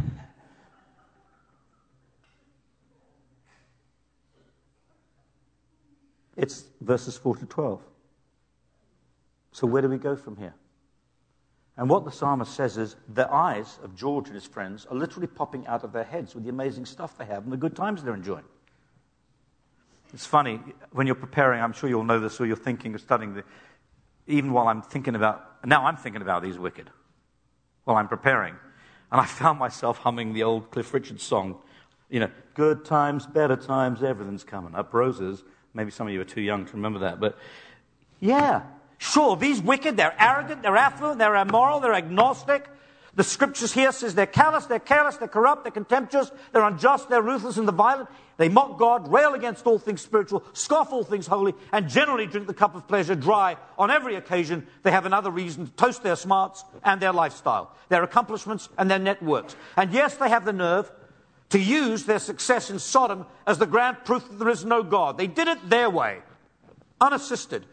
It's verses four to twelve. So where do we go from here? And what the psalmist says is the eyes of George and his friends are literally popping out of their heads with the amazing stuff they have and the good times they're enjoying. It's funny, when you're preparing, I'm sure you'll know this, or you're thinking of studying, the, even while I'm thinking about, now I'm thinking about these wicked, while I'm preparing. And I found myself humming the old Cliff Richard song, you know, good times, better times, everything's coming up roses. Maybe some of you are too young to remember that, but yeah. Sure, these wicked, they're arrogant, they're affluent, they're immoral, they're agnostic. The scriptures here says they're callous, they're careless, they're corrupt, they're contemptuous, they're unjust, they're ruthless and the violent. They mock God, rail against all things spiritual, scoff all things holy, and generally drink the cup of pleasure dry. On every occasion, they have another reason to toast their smarts and their lifestyle, their accomplishments and their networks. And yes, they have the nerve to use their success in Sodom as the grand proof that there is no God. They did it their way, unassisted.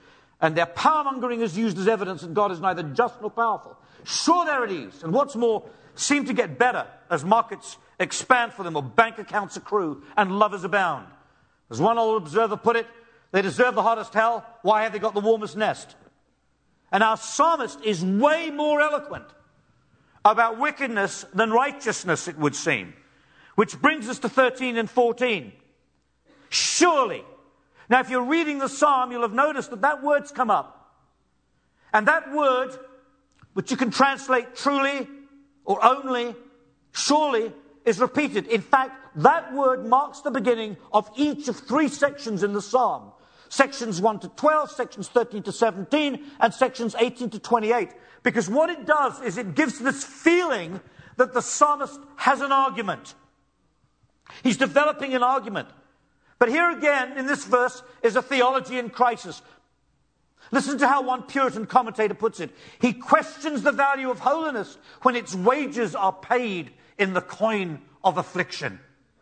And their power-mongering is used as evidence that God is neither just nor powerful. Sure, there it is. And what's more, seem to get better as markets expand for them or bank accounts accrue and lovers abound. As one old observer put it, they deserve the hottest hell. Why have they got the warmest nest? And our psalmist is way more eloquent about wickedness than righteousness, it would seem. Which brings us to thirteen and fourteen. Surely. Now, if you're reading the psalm, you'll have noticed that that word's come up. And that word, which you can translate truly or only, surely, is repeated. In fact, that word marks the beginning of each of three sections in the psalm. Sections one to twelve, sections thirteen to seventeen, and sections eighteen to twenty-eight. Because what it does is it gives this feeling that the psalmist has an argument. He's developing an argument. But here again, in this verse, is a theology in crisis. Listen to how one Puritan commentator puts it. He questions the value of holiness when its wages are paid in the coin of affliction.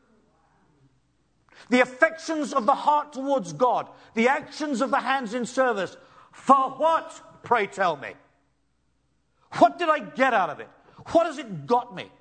The affections of the heart towards God, the actions of the hands in service. For what, pray tell me? What did I get out of it? What has it got me?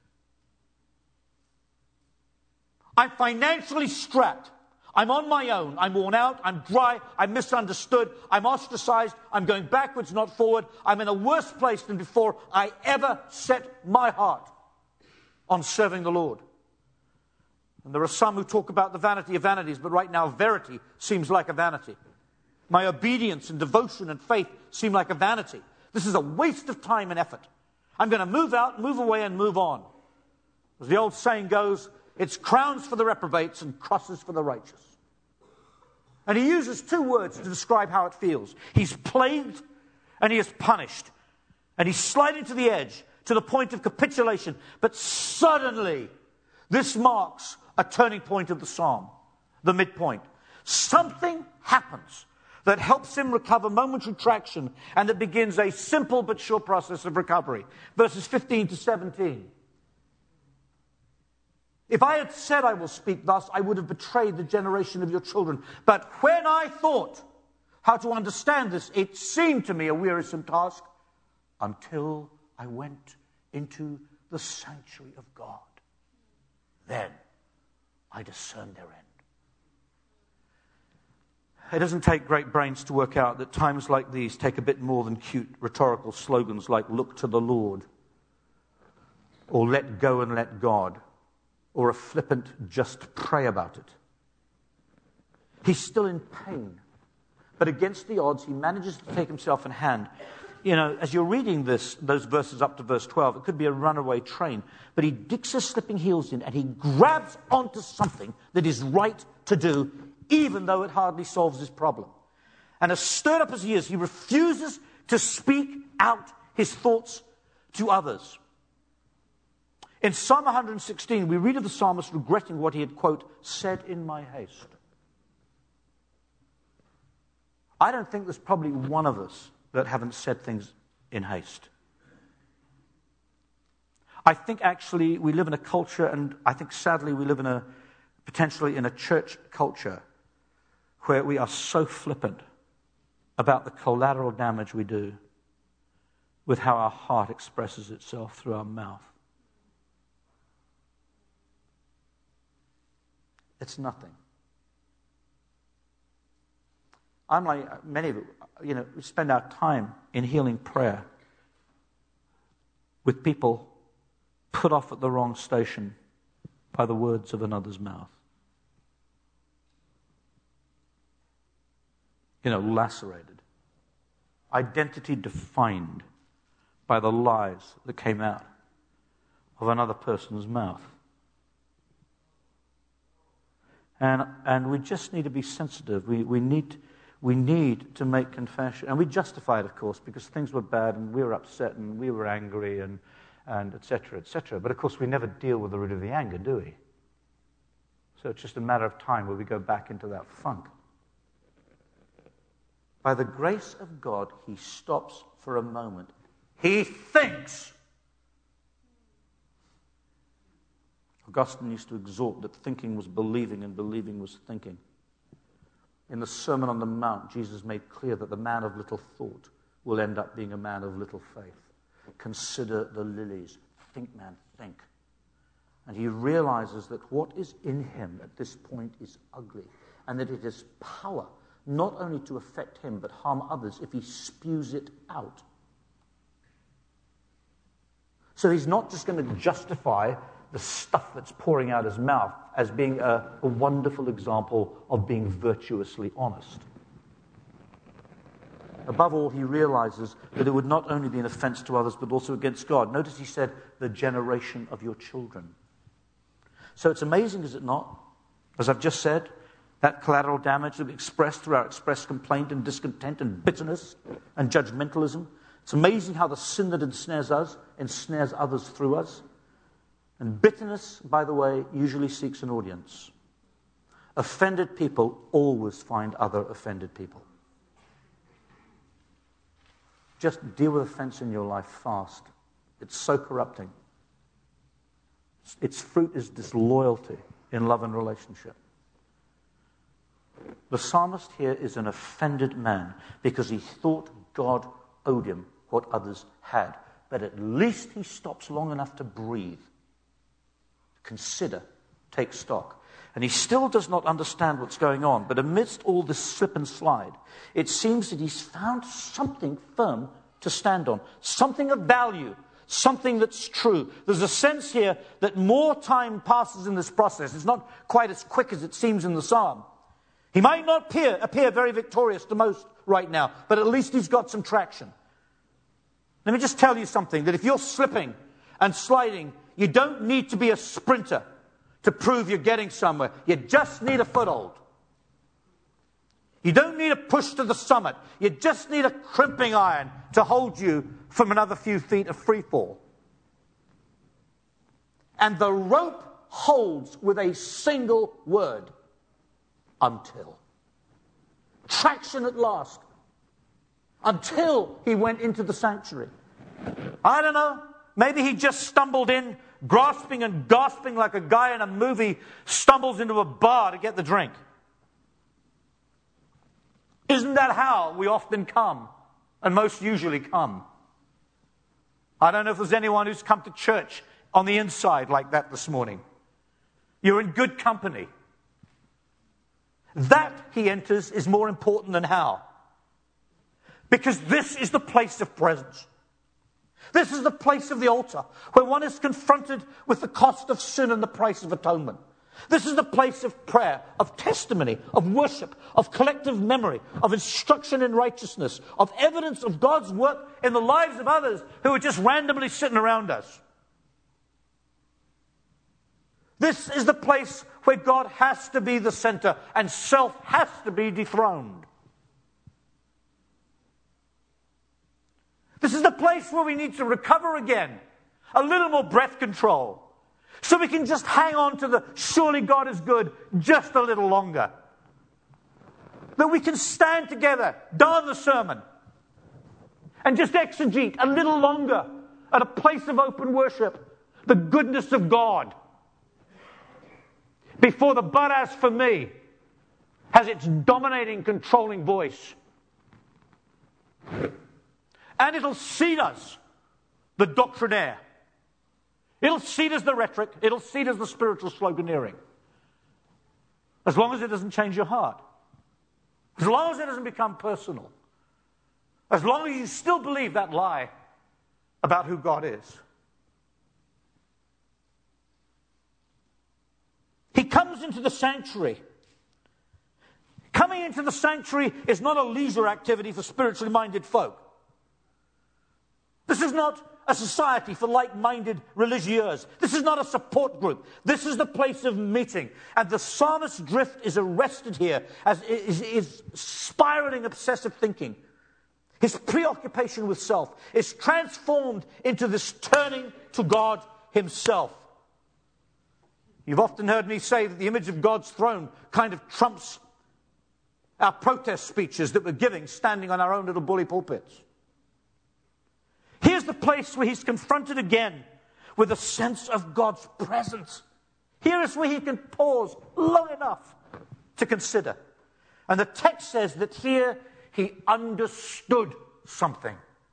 I'm financially strapped. I'm on my own. I'm worn out. I'm dry. I'm misunderstood. I'm ostracized. I'm going backwards, not forward. I'm in a worse place than before I ever set my heart on serving the Lord. And there are some who talk about the vanity of vanities, but right now verity seems like a vanity. My obedience and devotion and faith seem like a vanity. This is a waste of time and effort. I'm going to move out, move away, and move on. As the old saying goes, it's crowns for the reprobates and crosses for the righteous. And he uses two words to describe how it feels. He's plagued and he is punished. And he's sliding to the edge, to the point of capitulation. But suddenly, this marks a turning point of the psalm, the midpoint. Something happens that helps him recover momentary traction, and that begins a simple but sure process of recovery. Verses fifteen to seventeen. If I had said I will speak thus, I would have betrayed the generation of your children. But when I thought how to understand this, it seemed to me a wearisome task until I went into the sanctuary of God. Then I discerned their end. It doesn't take great brains to work out that times like these take a bit more than cute rhetorical slogans like "look to the Lord," or "let go and let God," or a flippant "just pray about it." He's still in pain, but against the odds, he manages to take himself in hand. You know, as you're reading this, those verses up to verse twelve, it could be a runaway train, but he digs his slipping heels in and he grabs onto something that is right to do, even though it hardly solves his problem. And as stirred up as he is, he refuses to speak out his thoughts to others. In Psalm one hundred sixteen, we read of the psalmist regretting what he had, quote, said in my haste. I don't think there's probably one of us that haven't said things in haste. I think actually we live in a culture, and I think sadly we live in a, potentially in a church culture, where we are so flippant about the collateral damage we do with how our heart expresses itself through our mouth. It's nothing. I'm like many of it, you know, we spend our time in healing prayer with people put off at the wrong station by the words of another's mouth. You know, lacerated. Identity defined by the lies that came out of another person's mouth. And and we just need to be sensitive. We we need we need to make confession. And we justify it, of course, because things were bad and we were upset and we were angry and, and et cetera, et cetera. But of course we never deal with the root of the anger, do we? So it's just a matter of time where we go back into that funk. By the grace of God, he stops for a moment. He thinks. Augustine used to exhort that thinking was believing and believing was thinking. In the Sermon on the Mount, Jesus made clear that the man of little thought will end up being a man of little faith. Consider the lilies. Think, man, think. And he realizes that what is in him at this point is ugly, and that it has power not only to affect him but harm others if he spews it out. So he's not just going to justify the stuff that's pouring out his mouth as being a, a wonderful example of being virtuously honest. Above all, he realizes that it would not only be an offense to others, but also against God. Notice he said, the generation of your children. So it's amazing, is it not? As I've just said, that collateral damage that we express through our expressed complaint and discontent and bitterness and judgmentalism. It's amazing how the sin that ensnares us ensnares others through us. And bitterness, by the way, usually seeks an audience. Offended people always find other offended people. Just deal with offense in your life fast. It's so corrupting. Its fruit is disloyalty in love and relationship. The psalmist here is an offended man because he thought God owed him what others had. But at least he stops long enough to breathe, consider, take stock. And he still does not understand what's going on. But amidst all this slip and slide, it seems that he's found something firm to stand on, something of value, something that's true. There's a sense here that more time passes in this process. It's not quite as quick as it seems in the psalm. He might not appear, appear very victorious to most right now, but at least he's got some traction. Let me just tell you something, that if you're slipping and sliding, you don't need to be a sprinter to prove you're getting somewhere. You just need a foothold. You don't need a push to the summit. You just need a crimping iron to hold you from another few feet of free fall. And the rope holds with a single word. Until. Traction at last. Until he went into the sanctuary. I don't know. Maybe he just stumbled in, grasping and gasping like a guy in a movie stumbles into a bar to get the drink. Isn't that how we often come, and most usually come? I don't know if there's anyone who's come to church on the inside like that this morning. You're in good company. That, he enters, is more important than how. Because this is the place of presence. This is the place of the altar, where one is confronted with the cost of sin and the price of atonement. This is the place of prayer, of testimony, of worship, of collective memory, of instruction in righteousness, of evidence of God's work in the lives of others who are just randomly sitting around us. This is the place where God has to be the center and self has to be dethroned. This is the place where we need to recover again, a little more breath control, so we can just hang on to the surely God is good just a little longer. That we can stand together, darn the sermon, and just exegete a little longer at a place of open worship the goodness of God. Before the but as for me has its dominating, controlling voice. And it'll seat us, the doctrinaire. It'll seat us the rhetoric. It'll seat us the spiritual sloganeering. As long as it doesn't change your heart. As long as it doesn't become personal. As long as you still believe that lie about who God is. He comes into the sanctuary. Coming into the sanctuary is not a leisure activity for spiritually minded folk. This is not a society for like-minded religieux. This is not a support group. This is the place of meeting. And the psalmist's drift is arrested here as is, is spiraling obsessive thinking. His preoccupation with self is transformed into this turning to God himself. You've often heard me say that the image of God's throne kind of trumps our protest speeches that we're giving standing on our own little bully pulpits. Here's the place where he's confronted again with a sense of God's presence. Here is where he can pause long enough to consider. And the text says that here he understood something.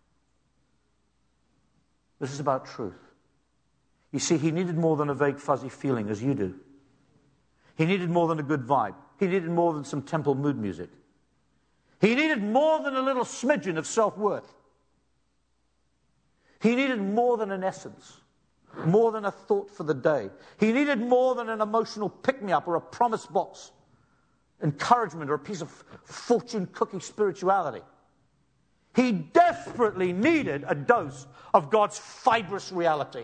This is about truth. You see, he needed more than a vague, fuzzy feeling, as you do. He needed more than a good vibe. He needed more than some temple mood music. He needed more than a little smidgen of self-worth. He needed more than an essence, more than a thought for the day. He needed more than an emotional pick-me-up or a promise box, encouragement or a piece of fortune cookie spirituality. He desperately needed a dose of God's fibrous reality.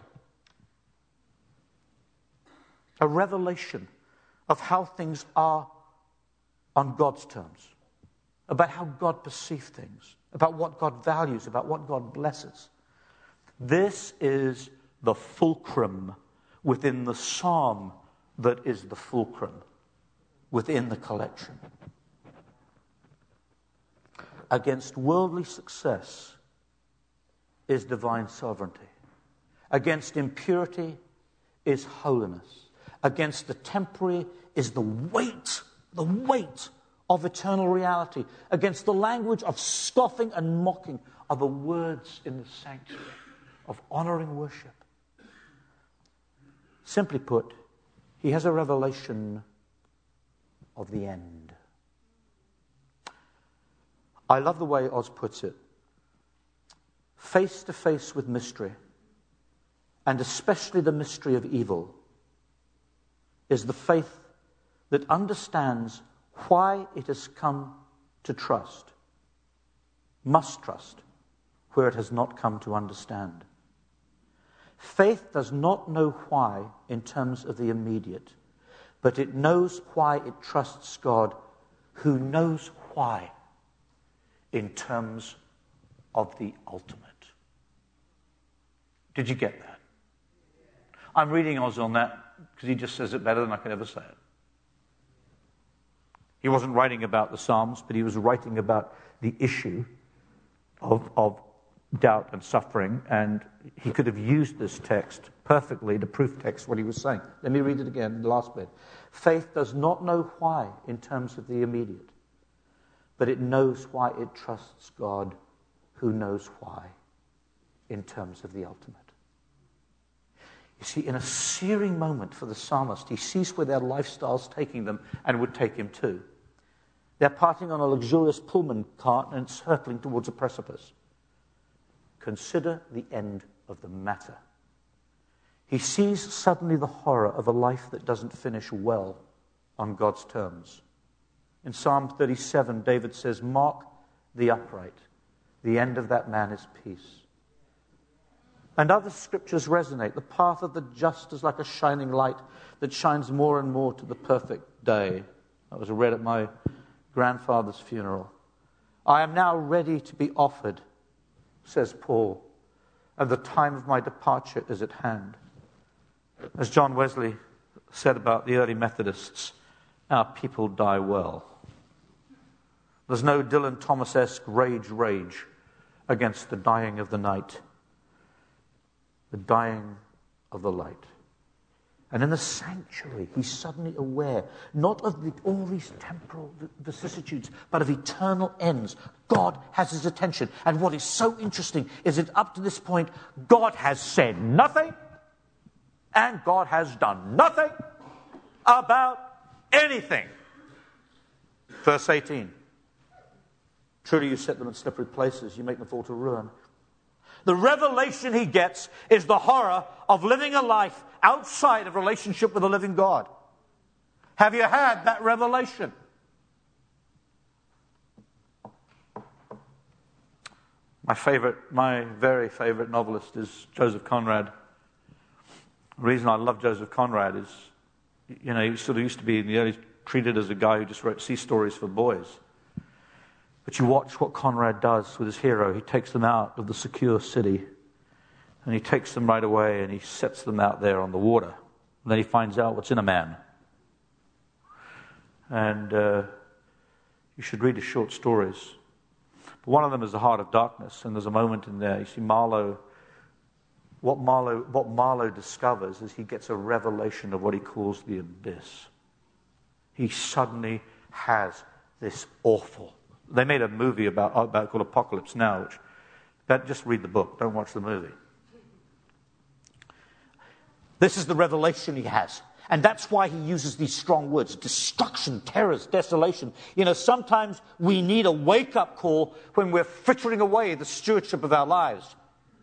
A revelation of how things are on God's terms, about how God perceives things, about what God values, about what God blesses. This is the fulcrum within the psalm that is the fulcrum within the collection. Against worldly success is divine sovereignty. Against impurity is holiness. Against the temporary is the weight, the weight of eternal reality. Against the language of scoffing and mocking are the words in the sanctuary of honoring worship. Simply put, he has a revelation of the end. I love the way Oz puts it. Face to face with mystery, and especially the mystery of evil, is the faith that understands why it has come to trust, must trust, where it has not come to understand. Faith does not know why in terms of the immediate, but it knows why it trusts God, who knows why in terms of the ultimate. Did you get that? I'm reading Oz on that because he just says it better than I could ever say it. He wasn't writing about the Psalms, but he was writing about the issue of, of doubt and suffering, and he could have used this text perfectly to proof text what he was saying. Let me read it again, the last bit. Faith does not know why in terms of the immediate, but it knows why it trusts God, who knows why in terms of the ultimate. You see, in a searing moment for the psalmist, he sees where their lifestyle's taking them and would take him too. They're parting on a luxurious Pullman cart and it's hurtling towards a precipice. Consider the end of the matter. He sees suddenly the horror of a life that doesn't finish well on God's terms. In Psalm thirty-seven, David says, "Mark the upright. The end of that man is peace." And other scriptures resonate. The path of the just is like a shining light that shines more and more to the perfect day. That was read at my grandfather's funeral. I am now ready to be offered, says Paul, and the time of my departure is at hand. As John Wesley said about the early Methodists, our people die well. There's no Dylan Thomas-esque rage, rage against the dying of the night, the dying of the light. And in the sanctuary, he's suddenly aware, not of the, all these temporal vicissitudes, but of eternal ends. God has his attention. And what is so interesting is that up to this point, God has said nothing, and God has done nothing about anything. Verse eighteen. Truly you set them in slippery places, you make them fall to ruin. The revelation he gets is the horror of living a life outside of relationship with the living God. Have you had that revelation? My favorite, my very favorite novelist is Joseph Conrad. The reason I love Joseph Conrad is, you know, he sort of used to be in the early treated as a guy who just wrote sea stories for boys. But you watch what Conrad does with his hero. He takes them out of the secure city, and he takes them right away, and he sets them out there on the water. And then he finds out what's in a man. And uh, you should read his short stories. But one of them is The Heart of Darkness, and there's a moment in there. You see, Marlowe, what Marlowe, what Marlowe discovers is he gets a revelation of what he calls the abyss. He suddenly has this awful. They made a movie about, about called Apocalypse Now, which, but just read the book, don't watch the movie. This is the revelation he has. And that's why he uses these strong words. Destruction, terrors, desolation. You know, sometimes we need a wake-up call when we're frittering away the stewardship of our lives.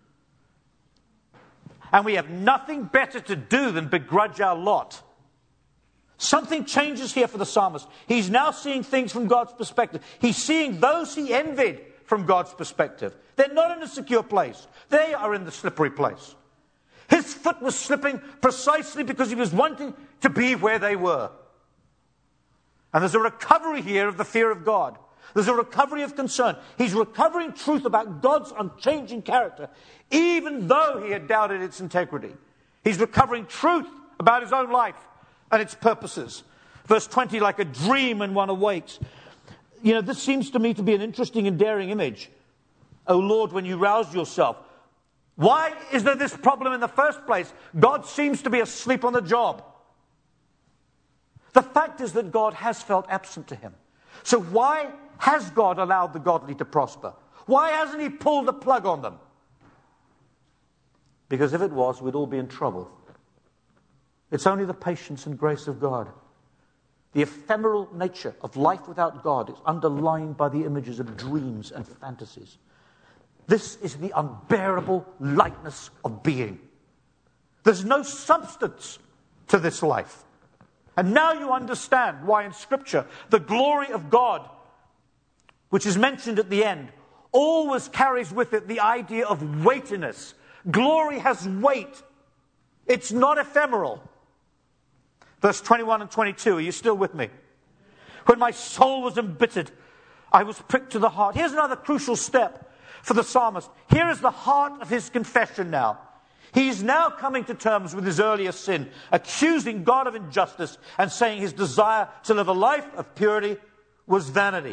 And we have nothing better to do than begrudge our lot. Something changes here for the psalmist. He's now seeing things from God's perspective. He's seeing those he envied from God's perspective. They're not in a secure place. They are in the slippery place. His foot was slipping precisely because he was wanting to be where they were. And there's a recovery here of the fear of God. There's a recovery of concern. He's recovering truth about God's unchanging character, even though he had doubted its integrity. He's recovering truth about his own life and its purposes. Verse twenty, like a dream when one awakes. You know, this seems to me to be an interesting and daring image. O Lord, when you roused yourself. Why is there this problem in the first place? God seems to be asleep on the job. The fact is that God has felt absent to him. So why has God allowed the godly to prosper? Why hasn't he pulled the plug on them? Because if it was, we'd all be in trouble. It's only the patience and grace of God. The ephemeral nature of life without God is underlined by the images of dreams and fantasies. This is the unbearable lightness of being. There's no substance to this life. And now you understand why in Scripture the glory of God, which is mentioned at the end, always carries with it the idea of weightiness. Glory has weight. It's not ephemeral. Verse twenty-one and twenty-two, are you still with me? When my soul was embittered, I was pricked to the heart. Here's another crucial step for the psalmist. Here is the heart of his confession now. He's now coming to terms with his earlier sin, accusing God of injustice and saying his desire to live a life of purity was vanity.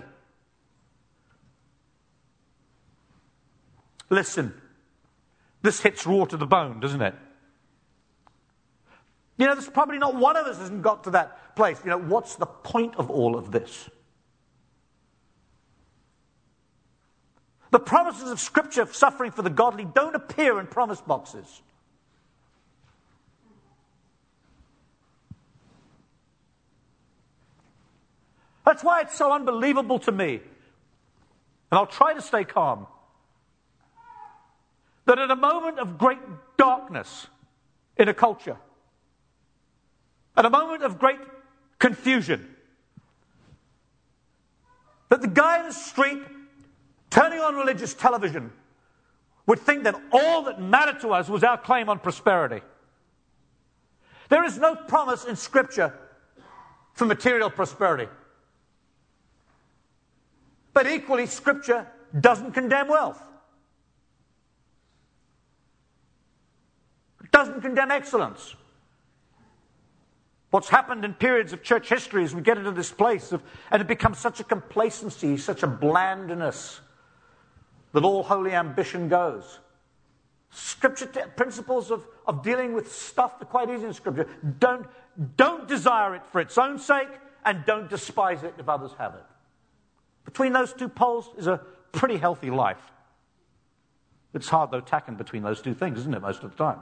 Listen, this hits raw to the bone, doesn't it? You know, there's probably not one of us hasn't got to that place. You know, what's the point of all of this? The promises of Scripture of suffering for the godly don't appear in promise boxes. That's why it's so unbelievable to me, and I'll try to stay calm, that at a moment of great darkness in a culture, at a moment of great confusion, that the guy in the street turning on religious television would think that all that mattered to us was our claim on prosperity. There is no promise in Scripture for material prosperity. But equally, Scripture doesn't condemn wealth. It doesn't condemn excellence. What's happened in periods of church history is we get into this place of, and it becomes such a complacency, such a blandness, that all holy ambition goes. Scripture t- principles of, of dealing with stuff are quite easy in Scripture. Don't, don't desire it for its own sake, and don't despise it if others have it. Between those two poles is a pretty healthy life. It's hard, though, tacking between those two things, isn't it, most of the time?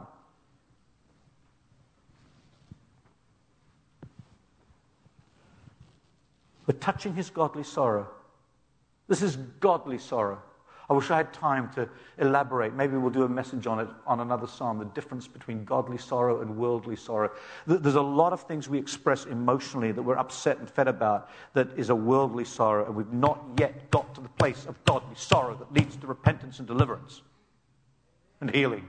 But touching his godly sorrow. This is godly sorrow. I wish I had time to elaborate. Maybe we'll do a message on it on another psalm, the difference between godly sorrow and worldly sorrow. There's a lot of things we express emotionally that we're upset and fed about that is a worldly sorrow, and we've not yet got to the place of godly sorrow that leads to repentance and deliverance and healing.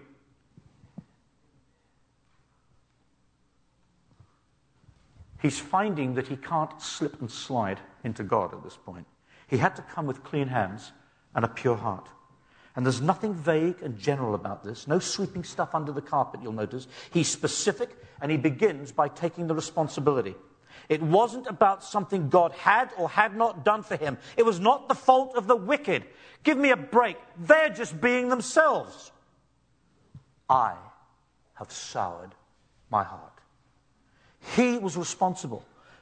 He's finding that he can't slip and slide into God at this point. He had to come with clean hands and a pure heart. And there's nothing vague and general about this. No sweeping stuff under the carpet, you'll notice. He's specific, and he begins by taking the responsibility. It wasn't about something God had or had not done for him. It was not the fault of the wicked. Give me a break. They're just being themselves. I have soured my heart. He was responsible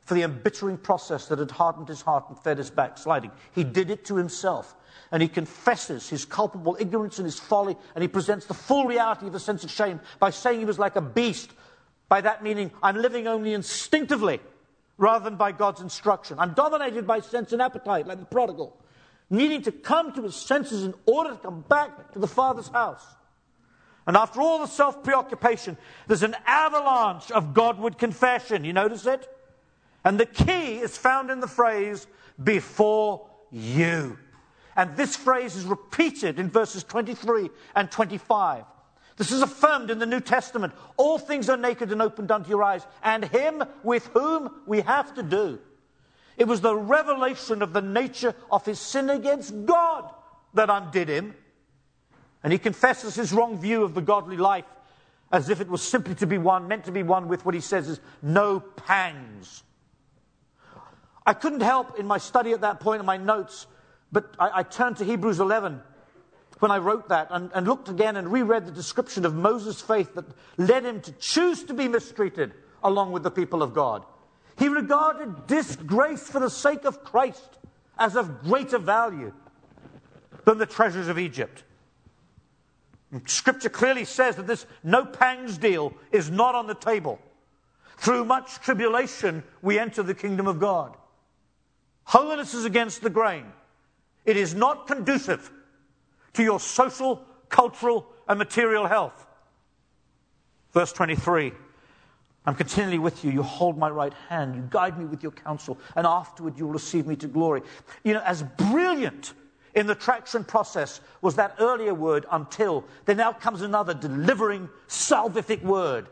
for the embittering process that had hardened his heart and fed his backsliding. He did it to himself. And he confesses his culpable ignorance and his folly, and he presents the full reality of the sense of shame by saying he was like a beast. By that meaning, I'm living only instinctively rather than by God's instruction. I'm dominated by sense and appetite, like the prodigal, needing to come to his senses in order to come back to the Father's house. And after all the self-preoccupation, there's an avalanche of Godward confession. You notice it? And the key is found in the phrase, before you. And this phrase is repeated in verses twenty-three and twenty-five. This is affirmed in the New Testament. All things are naked and opened unto your eyes, and him with whom we have to do. It was the revelation of the nature of his sin against God that undid him. And he confesses his wrong view of the godly life as if it was simply to be one, meant to be one with what he says is no pangs. I couldn't help in my study at that point in my notes, but I, I turned to Hebrews eleven when I wrote that and, and looked again and reread the description of Moses' faith that led him to choose to be mistreated along with the people of God. He regarded disgrace for the sake of Christ as of greater value than the treasures of Egypt. And Scripture clearly says that this no pangs deal is not on the table. Through much tribulation, we enter the kingdom of God. Holiness is against the grain. It is not conducive to your social, cultural, and material health. Verse twenty-three, I'm continually with you. You hold my right hand. You guide me with your counsel. And afterward you'll receive me to glory. You know, as brilliant in the traction process was that earlier word, until, there now comes another delivering, salvific word.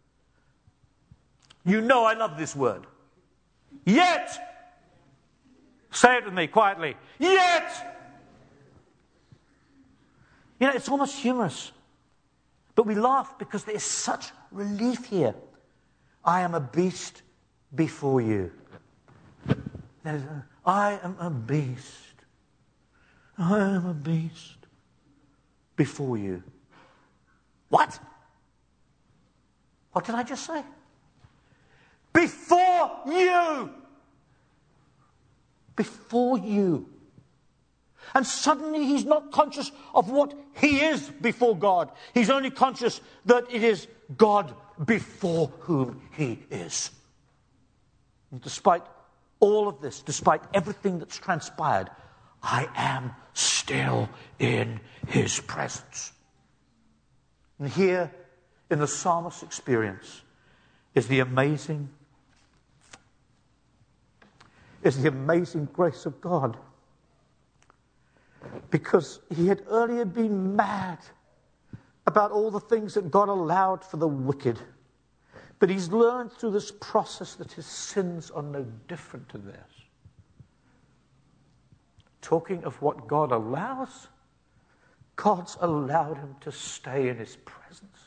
You know I love this word. Yet, say it with me quietly. Yet! You know, it's almost humorous. But we laugh because there is such relief here. I am a beast before you. There's a, I am a beast. I am a beast before you. What? What did I just say? Before you. Before you. And suddenly he's not conscious of what he is before God. He's only conscious that it is God before whom he is. And despite all of this, despite everything that's transpired, I am still in his presence. And here in the psalmist's experience is the amazing, is the amazing grace of God. Because he had earlier been mad about all the things that God allowed for the wicked. But he's learned through this process that his sins are no different to theirs. Talking of what God allows, God's allowed him to stay in his presence.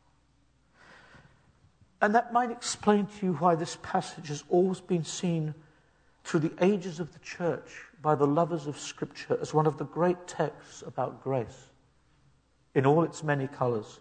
And that might explain to you why this passage has always been seen through the ages of the church by the lovers of Scripture as one of the great texts about grace in all its many colors.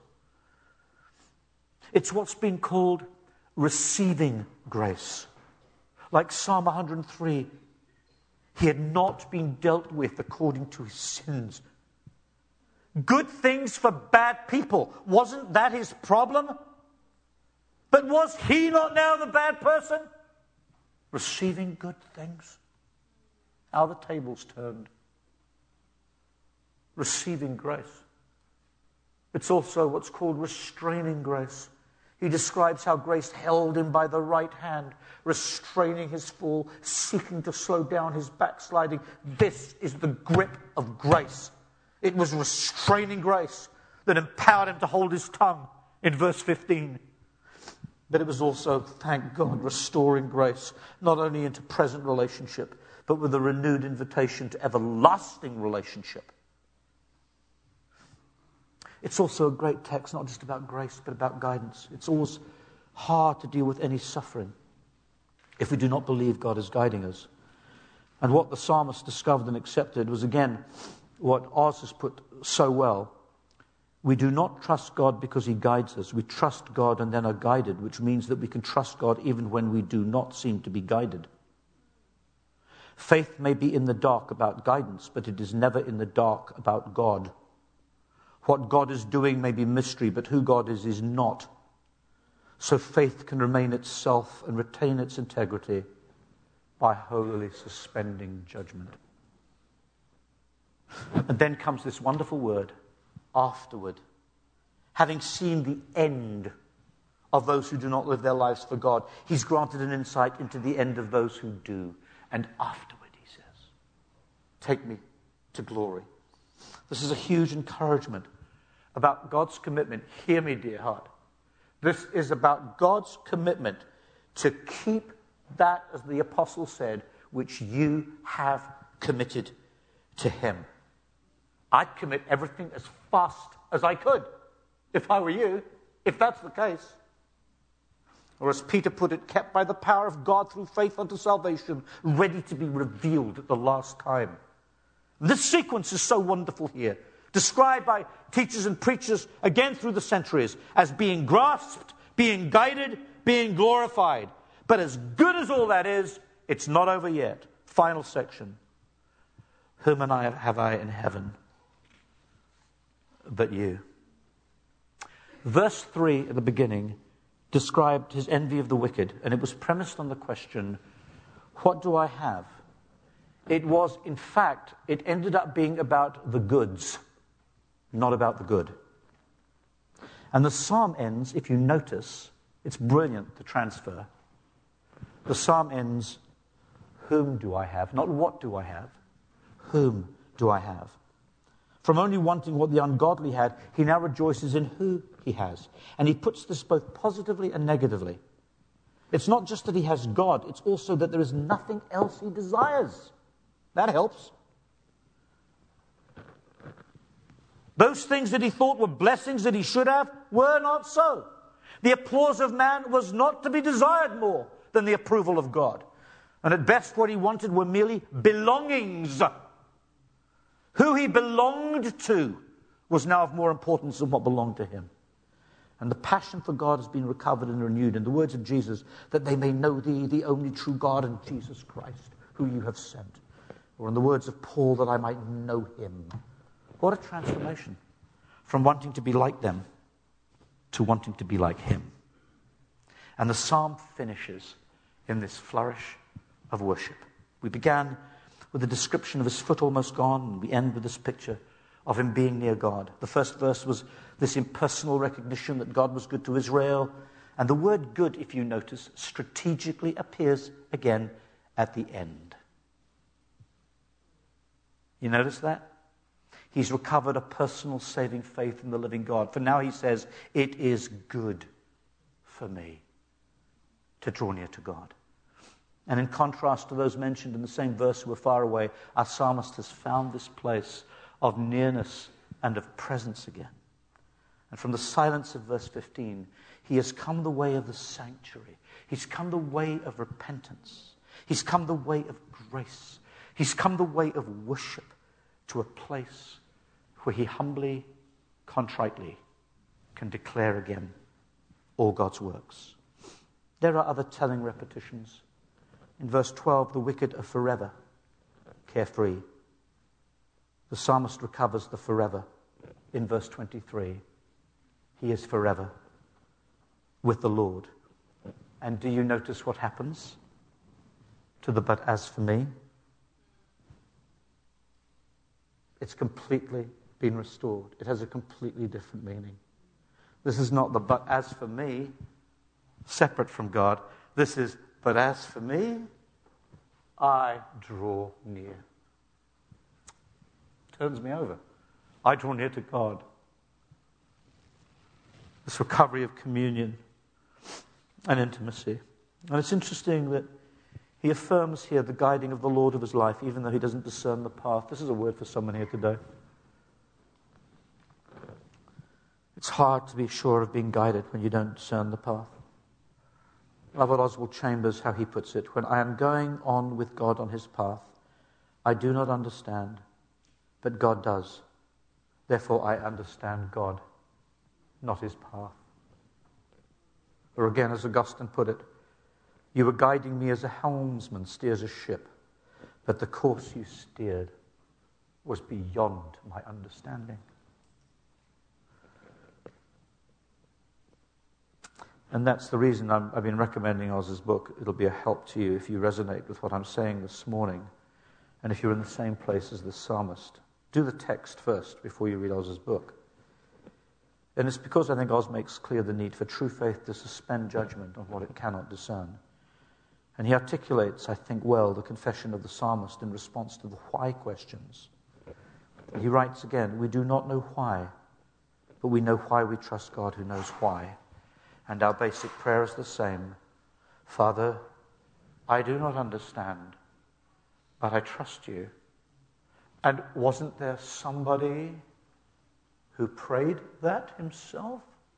It's what's been called receiving grace. Like Psalm one hundred three, he had not been dealt with according to his sins. Good things for bad people. Wasn't that his problem? But was he not now the bad person? Receiving good things. How the tables turned. Receiving grace. It's also what's called restraining grace. He describes how grace held him by the right hand, restraining his fall, seeking to slow down his backsliding. This is the grip of grace. It was restraining grace that empowered him to hold his tongue in verse fifteen. But it was also, thank God, restoring grace, not only into present relationship, but with a renewed invitation to everlasting relationship. It's also a great text, not just about grace, but about guidance. It's always hard to deal with any suffering if we do not believe God is guiding us. And what the psalmist discovered and accepted was, again, what Oz has put so well. We do not trust God because he guides us. We trust God and then are guided, which means that we can trust God even when we do not seem to be guided. Faith may be in the dark about guidance, but it is never in the dark about God. What God is doing may be mystery, but who God is is not. So faith can remain itself and retain its integrity by wholly suspending judgment. And then comes this wonderful word, afterward. Having seen the end of those who do not live their lives for God, he's granted an insight into the end of those who do. And afterward, he says, take me to glory. This is a huge encouragement about God's commitment. Hear me, dear heart. This is about God's commitment to keep that, as the apostle said, which you have committed to him. I'd commit everything as fast as I could, if I were you, if that's the case. Or as Peter put it, kept by the power of God through faith unto salvation, ready to be revealed at the last time. This sequence is so wonderful here, described by teachers and preachers again through the centuries as being grasped, being guided, being glorified. But as good as all that is, it's not over yet. Final section. Whom and I have I in heaven but you? Verse three at the beginning described his envy of the wicked, and it was premised on the question, what do I have? It was, in fact, it ended up being about the goods, not about the good. And the psalm ends, if you notice, it's brilliant, the transfer. The psalm ends, whom do I have? Not what do I have, whom do I have? From only wanting what the ungodly had, he now rejoices in who he has. And he puts this both positively and negatively. It's not just that he has God, it's also that there is nothing else he desires. That helps. Those things that he thought were blessings that he should have were not so. The applause of man was not to be desired more than the approval of God. And at best what he wanted were merely belongings. Who he belonged to was now of more importance than what belonged to him. And the passion for God has been recovered and renewed. In the words of Jesus, that they may know thee, the only true God, and Jesus Christ, who you have sent. Or in the words of Paul, that I might know him. What a transformation from wanting to be like them to wanting to be like him. And the psalm finishes in this flourish of worship. We began with a description of his foot almost gone, and we end with this picture of him being near God. The first verse was this impersonal recognition that God was good to Israel. And the word good, if you notice, strategically appears again at the end. You notice that? He's recovered a personal saving faith in the living God. For now he says, it is good for me to draw near to God. And in contrast to those mentioned in the same verse who were far away, our psalmist has found this place of nearness and of presence again. And from the silence of verse fifteen, he has come the way of the sanctuary. He's come the way of repentance. He's come the way of grace. He's come the way of worship to a place where he humbly, contritely can declare again all God's works. There are other telling repetitions. In verse twelve, the wicked are forever carefree. The psalmist recovers the forever in verse twenty-three. He is forever with the Lord. And do you notice what happens to the but as for me? It's completely been restored. It has a completely different meaning. This is not the but as for me, separate from God. This is, but as for me, I draw near. Turns me over. I draw near to God. This recovery of communion and intimacy. And it's interesting that he affirms here the guiding of the Lord of his life, even though he doesn't discern the path. This is a word for someone here today. It's hard to be sure of being guided when you don't discern the path. I love what Oswald Chambers, how he puts it. When I am going on with God on his path, I do not understand, but God does. Therefore, I understand God not his path. Or again, as Augustine put it, you were guiding me as a helmsman steers a ship, but the course you steered was beyond my understanding. And that's the reason I'm, I've been recommending Oz's book. It'll be a help to you if you resonate with what I'm saying this morning. And if you're in the same place as the psalmist, do the text first before you read Oz's book. And it's because I think Oz makes clear the need for true faith to suspend judgment on what it cannot discern. And he articulates, I think, well, the confession of the psalmist in response to the why questions. And he writes again, we do not know why, but we know why we trust God who knows why. And our basic prayer is the same. Father, I do not understand, but I trust you. And wasn't there somebody who prayed that himself?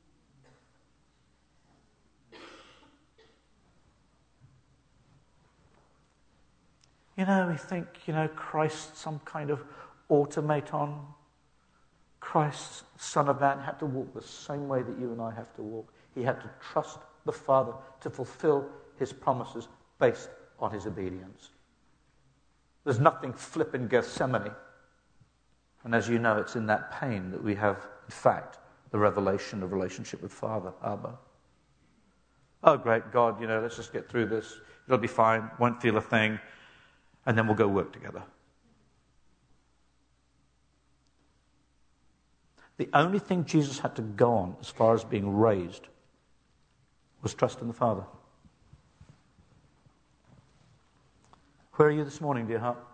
You know, we think, you know, Christ, some kind of automaton. Christ, Son of Man, had to walk the same way that you and I have to walk. He had to trust the Father to fulfill his promises based on his obedience. There's nothing flip in Gethsemane. And as you know, it's in that pain that we have, in fact, the revelation of relationship with Father, Abba. Oh, great God, you know, let's just get through this. It'll be fine, won't feel a thing, and then we'll go work together. The only thing Jesus had to go on as far as being raised was trust in the Father. Where are you this morning, dear heart?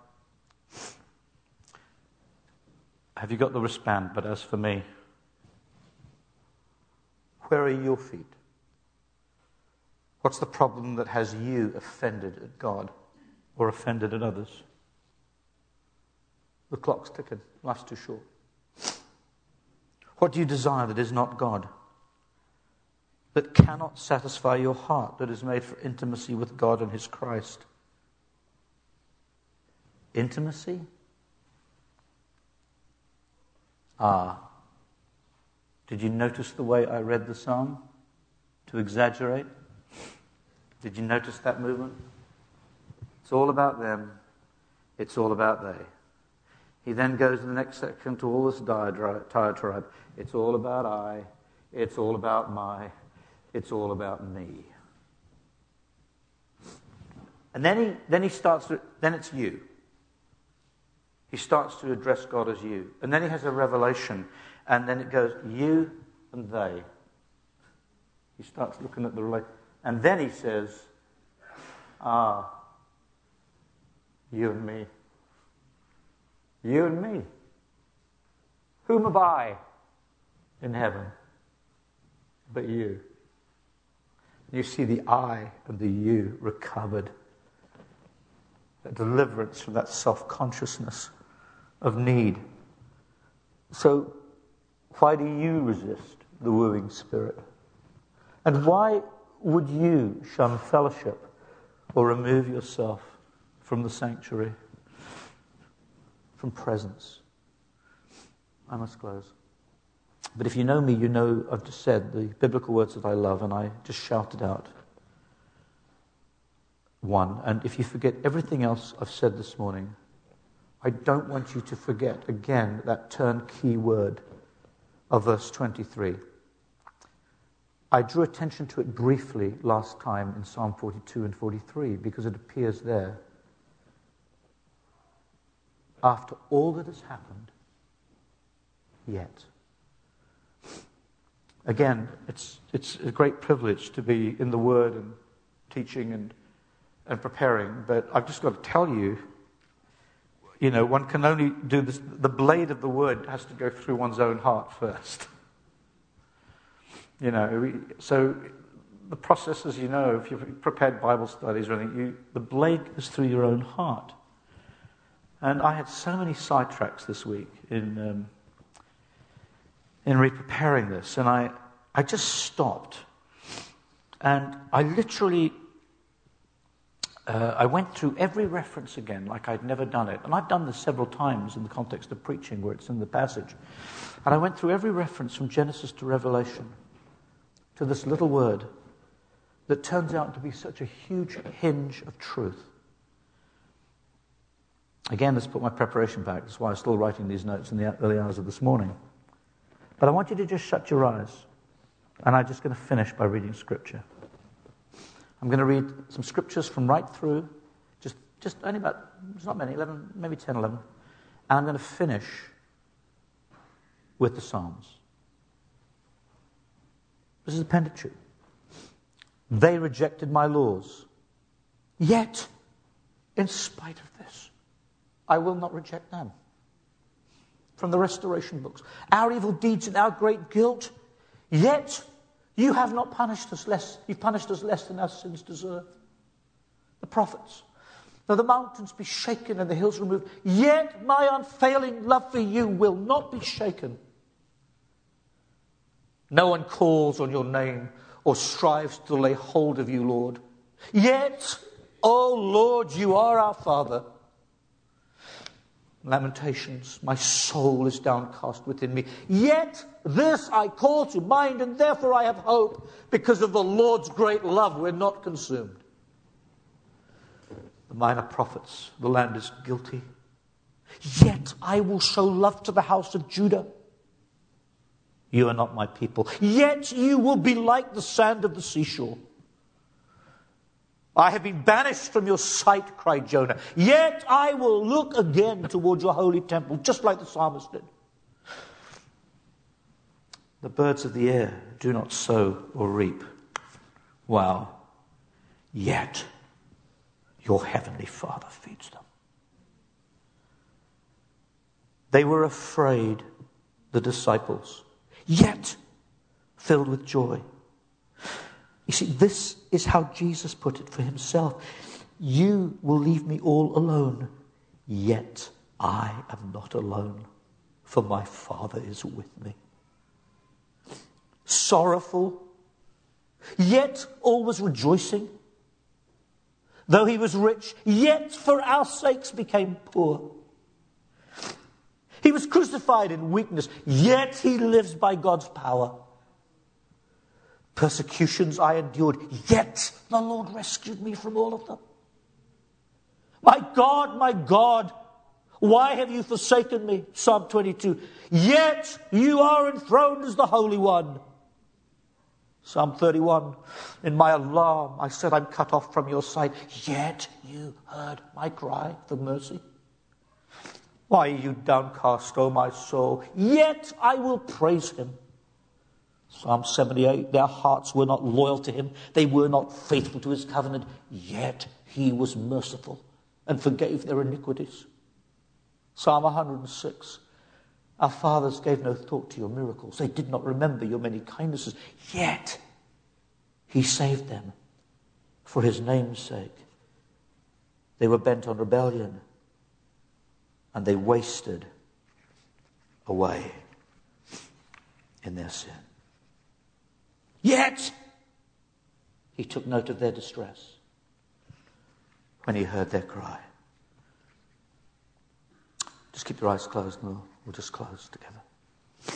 Have you got the wristband? But as for me, where are your feet? What's the problem that has you offended at God or offended at others? The clock's ticking. Life's too short. What do you desire that is not God? That cannot satisfy your heart, that is made for intimacy with God and his Christ? Intimacy? Ah. Did you notice the way I read the psalm? To exaggerate? Did you notice that movement? It's all about them. It's all about they. He then goes in the next section to all this diatribe. It's all about I. It's all about my. It's all about me. And then he then he starts to, then it's you. He starts to address God as you. And then he has a revelation. And then it goes, you and they. He starts looking at the relation. And then he says, ah, you and me. You and me. Whom have I in heaven but you? You see the I and the you recovered. That deliverance from that self-consciousness of need. So, why do you resist the wooing spirit? And why would you shun fellowship or remove yourself from the sanctuary, from presence? I must close. But if you know me, you know I've just said the biblical words that I love, and I just shouted out one. And if you forget everything else I've said this morning, I don't want you to forget, again, that turnkey word of verse twenty-three. I drew attention to it briefly last time in Psalm forty-two and forty-three, because it appears there. After all that has happened, yet. Again, it's it's a great privilege to be in the Word and teaching and and preparing, but I've just got to tell you, you know, one can only do this, the blade of the Word has to go through one's own heart first. You know, we, so the process, as you know, if you've prepared Bible studies or anything, you, the blade goes through your own heart. And I had so many sidetracks this week in um, in re-preparing this, and I, I just stopped. And I literally, uh, I went through every reference again like I'd never done it. And I've done this several times in the context of preaching where it's in the passage. And I went through every reference from Genesis to Revelation to this little word that turns out to be such a huge hinge of truth. Again, let's put my preparation back. That's why I'm still writing these notes in the early hours of this morning. But I want you to just shut your eyes. And I'm just going to finish by reading Scripture. I'm going to read some Scriptures from right through, just, just only about, it's not many, eleven, maybe ten, eleven. And I'm going to finish with the Psalms. This is the Pentateuch. They rejected my laws. Yet, in spite of this, I will not reject them. From the restoration books. Our evil deeds and our great guilt, yet you have not punished us less. You've punished us less than our sins deserve. The prophets. Though the mountains be shaken and the hills removed, yet my unfailing love for you will not be shaken. No one calls on your name or strives to lay hold of you, Lord. Yet, O Lord, you are our Father. Lamentations, my soul is downcast within me. Yet this I call to mind, and therefore I have hope. Because of the Lord's great love, we're not consumed. The minor prophets, the land is guilty. Yet I will show love to the house of Judah. You are not my people. Yet you will be like the sand of the seashore. I have been banished from your sight, cried Jonah. Yet I will look again toward your holy temple, just like the psalmist did. The birds of the air do not sow or reap. Wow. Yet your heavenly Father feeds them. They were afraid, the disciples, yet filled with joy. You see, this is how Jesus put it for himself. You will leave me all alone, yet I am not alone, for my Father is with me. Sorrowful, yet always rejoicing. Though he was rich, yet for our sakes became poor. He was crucified in weakness, yet he lives by God's power. Persecutions I endured, yet the Lord rescued me from all of them. My God, my God, why have you forsaken me? Psalm twenty-two. Yet you are enthroned as the Holy One. Psalm thirty-one. In my alarm, I said, I'm cut off from your sight. Yet you heard my cry for mercy. Why are you downcast, O my soul? Yet I will praise him. Psalm seventy-eight, their hearts were not loyal to him. They were not faithful to his covenant. Yet he was merciful and forgave their iniquities. Psalm one hundred six, our fathers gave no thought to your miracles. They did not remember your many kindnesses. Yet he saved them for his name's sake. They were bent on rebellion and they wasted away in their sin. Yet, he took note of their distress when he heard their cry. Just keep your eyes closed and we'll, we'll just close together.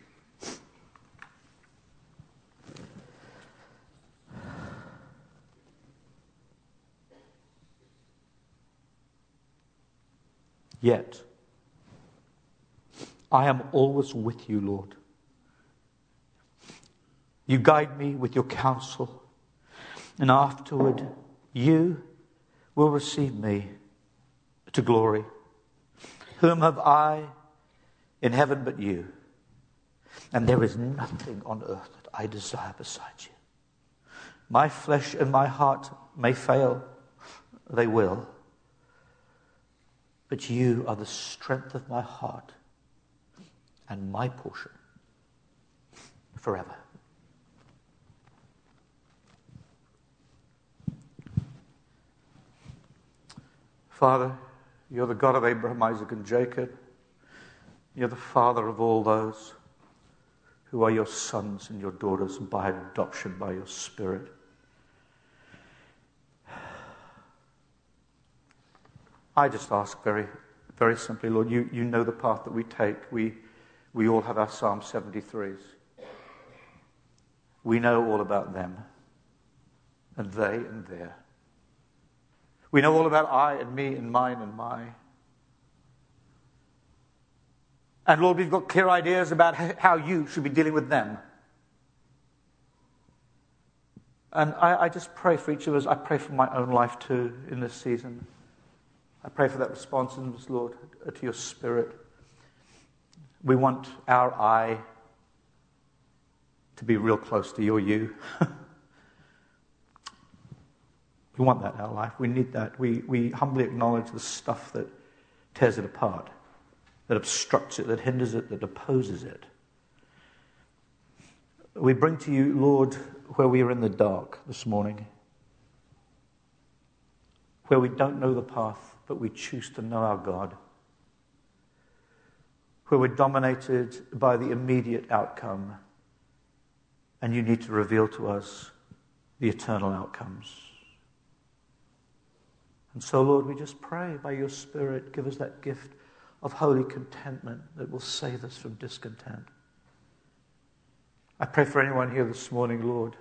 Yet, I am always with you, Lord. You guide me with your counsel, and afterward you will receive me to glory. Whom have I in heaven but you? And there is nothing on earth that I desire besides you. My flesh and my heart may fail, they will, but you are the strength of my heart and my portion forever. Father, you're the God of Abraham, Isaac, and Jacob. You're the Father of all those who are your sons and your daughters by adoption by your Spirit. I just ask very, very simply, Lord, you, you know the path that we take. We, we all have our Psalm seventy-threes. We know all about them, and they and their. We know all about I and me and mine and my. And Lord, we've got clear ideas about how you should be dealing with them. And I, I just pray for each of us. I pray for my own life too in this season. I pray for that responsiveness, Lord, to your Spirit. We want our I to be real close to your you. We want that in our life. We need that. We, we humbly acknowledge the stuff that tears it apart, that obstructs it, that hinders it, that opposes it. We bring to you, Lord, where we are in the dark this morning, where we don't know the path, but we choose to know our God, where we're dominated by the immediate outcome, and you need to reveal to us the eternal outcomes. And so, Lord, we just pray by your Spirit, give us that gift of holy contentment that will save us from discontent. I pray for anyone here this morning, Lord,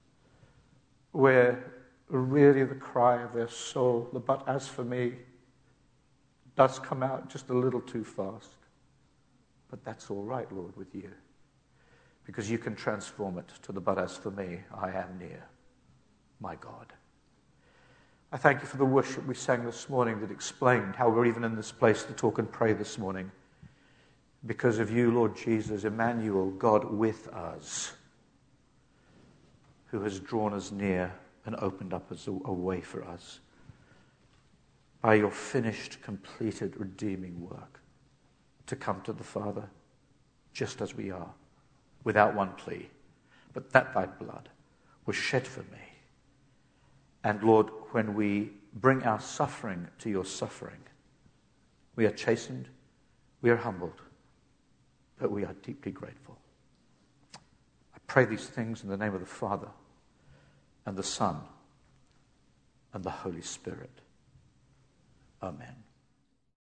where really the cry of their soul, the but as for me, does come out just a little too fast. But that's all right, Lord, with you, because you can transform it to the but as for me, I am near, my God. I thank you for the worship we sang this morning that explained how we're even in this place to talk and pray this morning. Because of you, Lord Jesus, Emmanuel, God with us, who has drawn us near and opened up a way for us by your finished, completed, redeeming work to come to the Father just as we are, without one plea, but that thy blood was shed for me. And Lord, when we bring our suffering to your suffering, we are chastened, we are humbled, but we are deeply grateful. I pray these things in the name of the Father and the Son and the Holy Spirit. Amen.